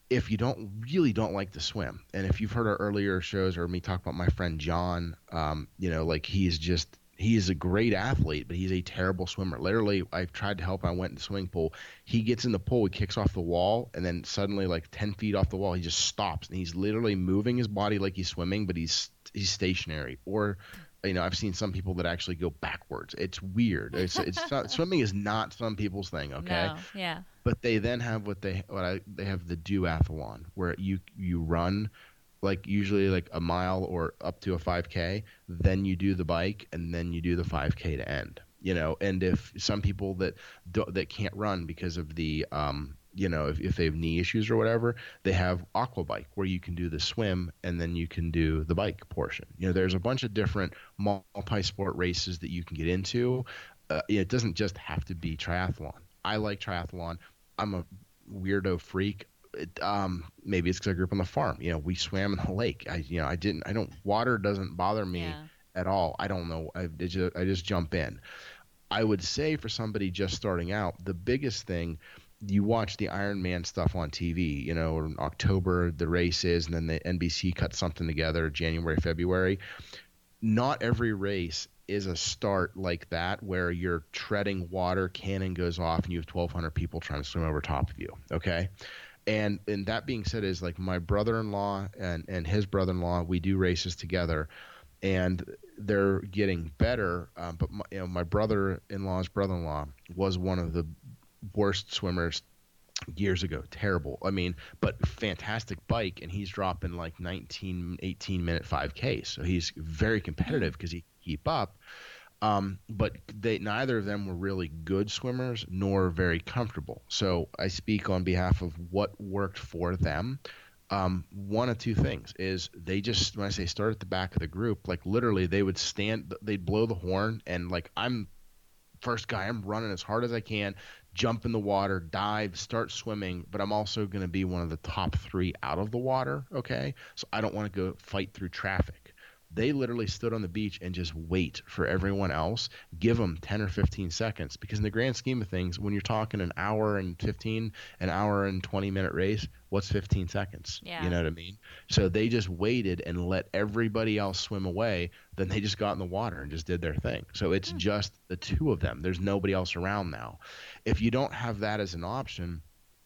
if you don't really don't like to swim, and if you've heard our earlier shows or me talk about my friend John, um, you know, like he's just he is a great athlete, but he's a terrible swimmer. Literally, I've tried to help him. I went in the swimming pool. He gets in the pool, he kicks off the wall, and then suddenly, like ten feet off the wall, he just stops, and he's literally moving his body like he's swimming, but he's he's stationary. Or, you know, I've seen some people that actually go backwards. It's weird. It's it's not, swimming is not some people's thing. Okay. No, yeah. But they then have what they what I they have the duathlon, where you you run like usually like a mile or up to a five K, then you do the bike, and then you do the five K to end. You know, and if some people that do, that can't run because of the um you know if, if they have knee issues or whatever, they have aqua bike where you can do the swim and then you can do the bike portion. You know, there's a bunch of different multi-sport races that you can get into. Uh, it doesn't just have to be triathlon. I like triathlon. I'm a weirdo freak. It, um, maybe it's because I grew up on the farm. You know, we swam in the lake. I, you know, I didn't. I don't. Water doesn't bother me Yeah. at all. I don't know. I it just, I just jump in. I would say for somebody just starting out, the biggest thing. You watch the Ironman stuff on T V. You know, in October the race is, and then the N B C cuts something together. January, February. Not every race is a start like that where you're treading water, cannon goes off, and you have twelve hundred people trying to swim over top of you. Okay. And and that being said, is like my brother-in-law and, and his brother-in-law, we do races together, and they're getting better. Um, but my, you know, my brother-in-law's brother-in-law was one of the worst swimmers years ago. Terrible. I mean, but fantastic bike, and he's dropping like nineteen, eighteen minute five Ks. So he's very competitive because he can keep up. Um, but they neither of them were really good swimmers nor very comfortable. So I speak on behalf of what worked for them. Um, one of two things is they just, when I say start at the back of the group, like literally they would stand, they'd blow the horn, and like I'm first guy, I'm running as hard as I can, jump in the water, dive, start swimming, but I'm also going to be one of the top three out of the water. Okay. So I don't want to go fight through traffic. They literally stood on the beach and just wait for everyone else, give them ten or fifteen seconds, because in the grand scheme of things, when you're talking an hour and fifteen, an hour and twenty minute race, what's fifteen seconds? Yeah. You know what I mean? So they just waited and let everybody else swim away. Then they just got in the water and just did their thing. So it's Hmm. just the two of them. There's nobody else around now. If you don't have that as an option,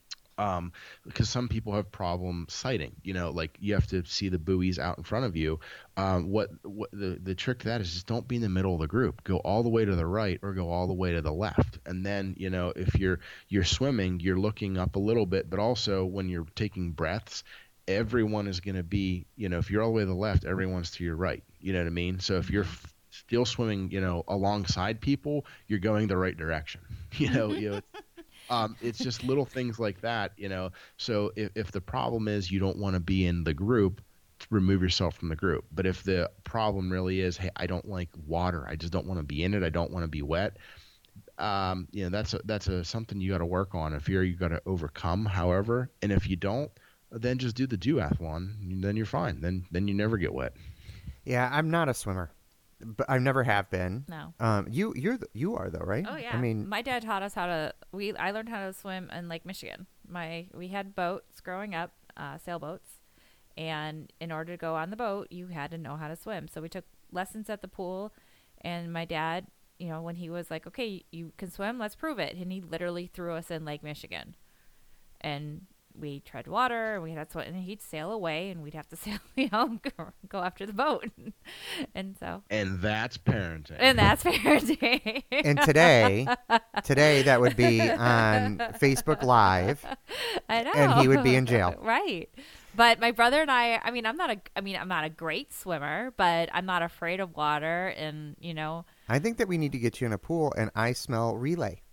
um, because some people have problem sighting, you know, like you have to see the buoys out in front of you. Um, what, what the, the trick to that is just don't be in the middle of the group. Go all the way to the right or go all the way to the left. And then, you know, if you're, you're swimming, you're looking up a little bit, but also when you're taking breaths, everyone is going to be, you know, if you're all the way to the left, everyone's to your right. You know what I mean? So if you're f- still swimming, you know, alongside people, you're going the right direction. You know, you know, Um, it's just little things like that, you know. So if, if the problem is you don't want to be in the group, remove yourself from the group. But if the problem really is, hey, I don't like water, I just don't want to be in it, I don't want to be wet, um, you know, that's a, that's a something you got to work on. A fear you got to overcome. However, and if you don't, then just do the duathlon. Then you're fine. Then then you never get wet. Yeah, I'm not a swimmer, but I never have been. No. Um, you you're the, you are though, right? Oh yeah. I mean, my dad taught us how to. We I learned how to swim in Lake Michigan. My we had boats growing up, uh, sailboats, and in order to go on the boat, you had to know how to swim. So we took lessons at the pool, and my dad, you know, when he was like, "Okay, you can swim, let's prove it," and he literally threw us in Lake Michigan, and we tread water, and we had to, and he'd sail away, and we'd have to sail, you know, go, go after the boat, and so, And that's parenting. and that's parenting. and today, today that would be on Facebook Live, I know, and he would be in jail. right? But my brother and I, I mean, I'm not a, I mean, I'm not a great swimmer, but I'm not afraid of water, and you know, I think that we need to get you in a pool, and I smell relay.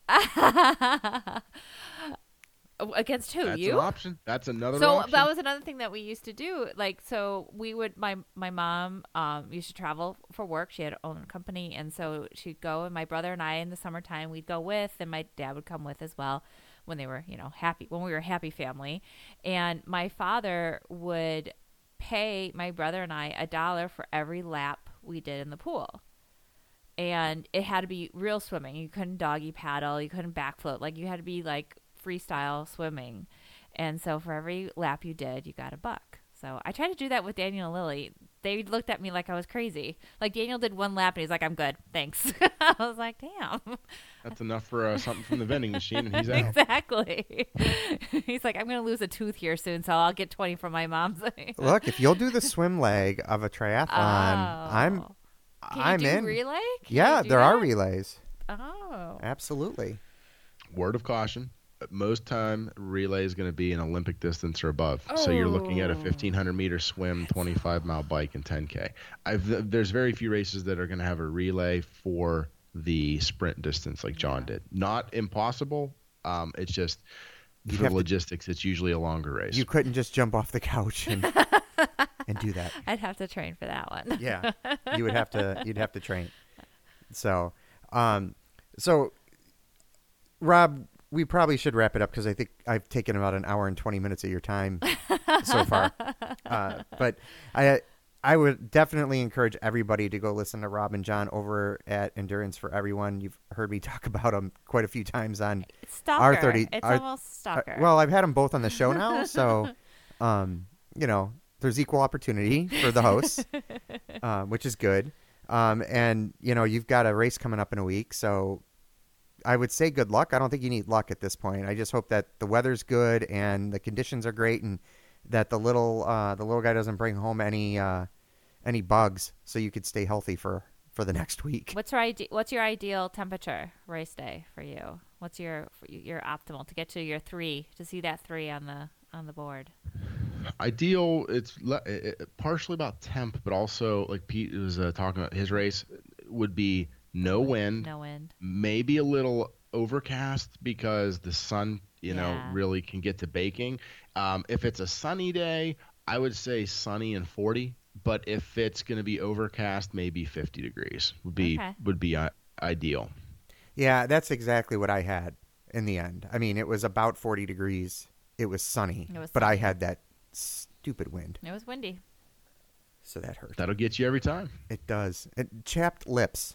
against who? That's you? an option. That's another So option. that was another thing that we used to do. Like, so we would, my, my mom, um, used to travel for work. She had her own company. And so she'd go, and my brother and I in the summertime, we'd go with, and my dad would come with as well when they were, you know, happy, when we were a happy family. And my father would pay my brother and I a dollar for every lap we did in the pool. And it had to be real swimming. You couldn't doggy paddle. You couldn't back float. Like, you had to be like freestyle swimming. And so for every lap you did, you got a buck. So I tried to do that with Daniel and Lily. They looked at me like I was crazy. Like Daniel did one lap and he's like, I'm good. Thanks. I was like, damn. That's enough for uh, something from the vending machine, and he's out. Exactly. He's like, I'm going to lose a tooth here soon, so I'll get twenty from my mom's. Look, if you'll do the swim leg of a triathlon, Oh. I'm Can I'm you do in. relay? Can Yeah, you do there are that? relays. Oh. Absolutely. Word of caution. Most time, relay is going to be an Olympic distance or above. So you're looking at a Oh. fifteen hundred meter swim, twenty-five mile bike, and ten K. I've, there's very few races that are going to have a relay for the sprint distance like John did. Not impossible. Um, it's just You for have to- logistics, it's usually a longer race. You couldn't just jump off the couch and and do that. I'd have to train for that one. Yeah, you would have to. You'd have to train. So, um, so Rob, we probably should wrap it up because I think I've taken about an hour and twenty minutes of your time so far. Uh, but I, I would definitely encourage everybody to go listen to Rob and John over at Endurance for Everyone. You've heard me talk about them quite a few times on It's stalker. our thirty. It's our- almost uh, stalker. well, I've had them both on the show now, so um, you know, there's equal opportunity for the hosts, uh, which is good. Um, and you know, you've got a race coming up in a week, so I would say good luck. I don't think you need luck at this point. I just hope that the weather's good and the conditions are great, and that the little uh, the little guy doesn't bring home any uh, any bugs, so you could stay healthy for, for the next week. What's your ide- What's your ideal temperature race day for you? What's your your optimal to get to your three to see that three on the on the board? Ideal, it's le- it, it- partially about temp, but also like Pete was uh, talking about his race would be no wind, No wind. maybe a little overcast because the sun, you know, Yeah. really can get to baking. Um, if it's a sunny day, I would say sunny and forty. But if it's going to be overcast, maybe fifty degrees would be Okay. would be uh, ideal. Yeah, that's exactly what I had in the end. I mean, it was about forty degrees. It was sunny, It was but I sunny. had that stupid wind, It was windy. so that hurt. That'll get you every time. It does. It, chapped lips.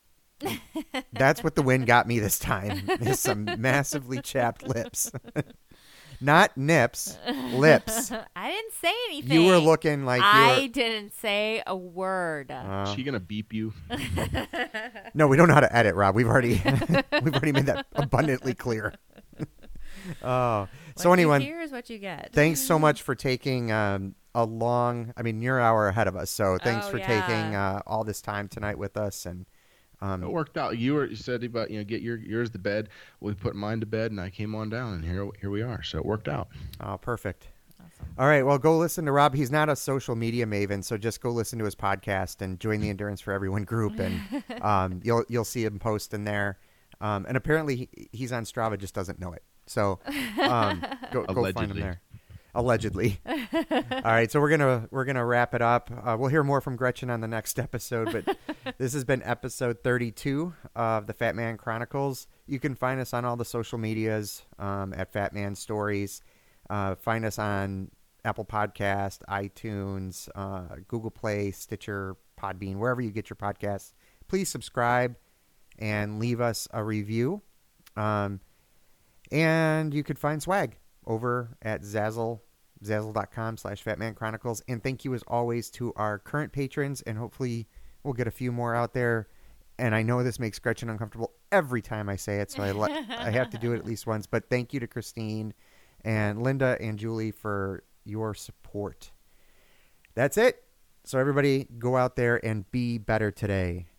That's what the wind got me this time. Is some massively chapped lips. Not nips, lips. I didn't say anything. You were looking like you I were. didn't say a word. Uh, Is she gonna beep you? no, we don't know how to edit, Rob. We've already we've already made that abundantly clear. Oh, so What you anyone, hear is what you get. thanks so much for taking um, a long. I mean, you're an hour ahead of us, so thanks Oh, for yeah. taking uh, all this time tonight with us. And um, It worked out. You were you said about you know get your yours to bed. We put mine to bed, and I came on down, and here here we are. So it worked out. oh, perfect. Awesome. All right, well, go listen to Rob. He's not a social media maven, so just go listen to his podcast and join the Endurance for Everyone group, and um, you'll you'll see him post in there. Um, and apparently, he, he's on Strava, just doesn't know it. So um, go, go find him Allegedly. there. Allegedly. All right, so we're gonna we're gonna wrap it up. Uh, we'll hear more from Gretchen on the next episode, but this has been episode thirty-two of the Fat Man Chronicles. You can find us on all the social medias um, at Fat Man Stories. Uh, find us on Apple Podcast, iTunes, uh, Google Play, Stitcher, Podbean, wherever you get your podcasts. Please subscribe and leave us a review. Um, and you could find swag over at Zazzle, zazzle.com slash Fatman Chronicles. And thank you as always to our current patrons, and hopefully we'll get a few more out there. And I know this makes Gretchen uncomfortable every time I say it, so I, le- I have to do it at least once. But thank you to Christine and Linda and Julie for your support. That's it. So everybody go out there and be better today.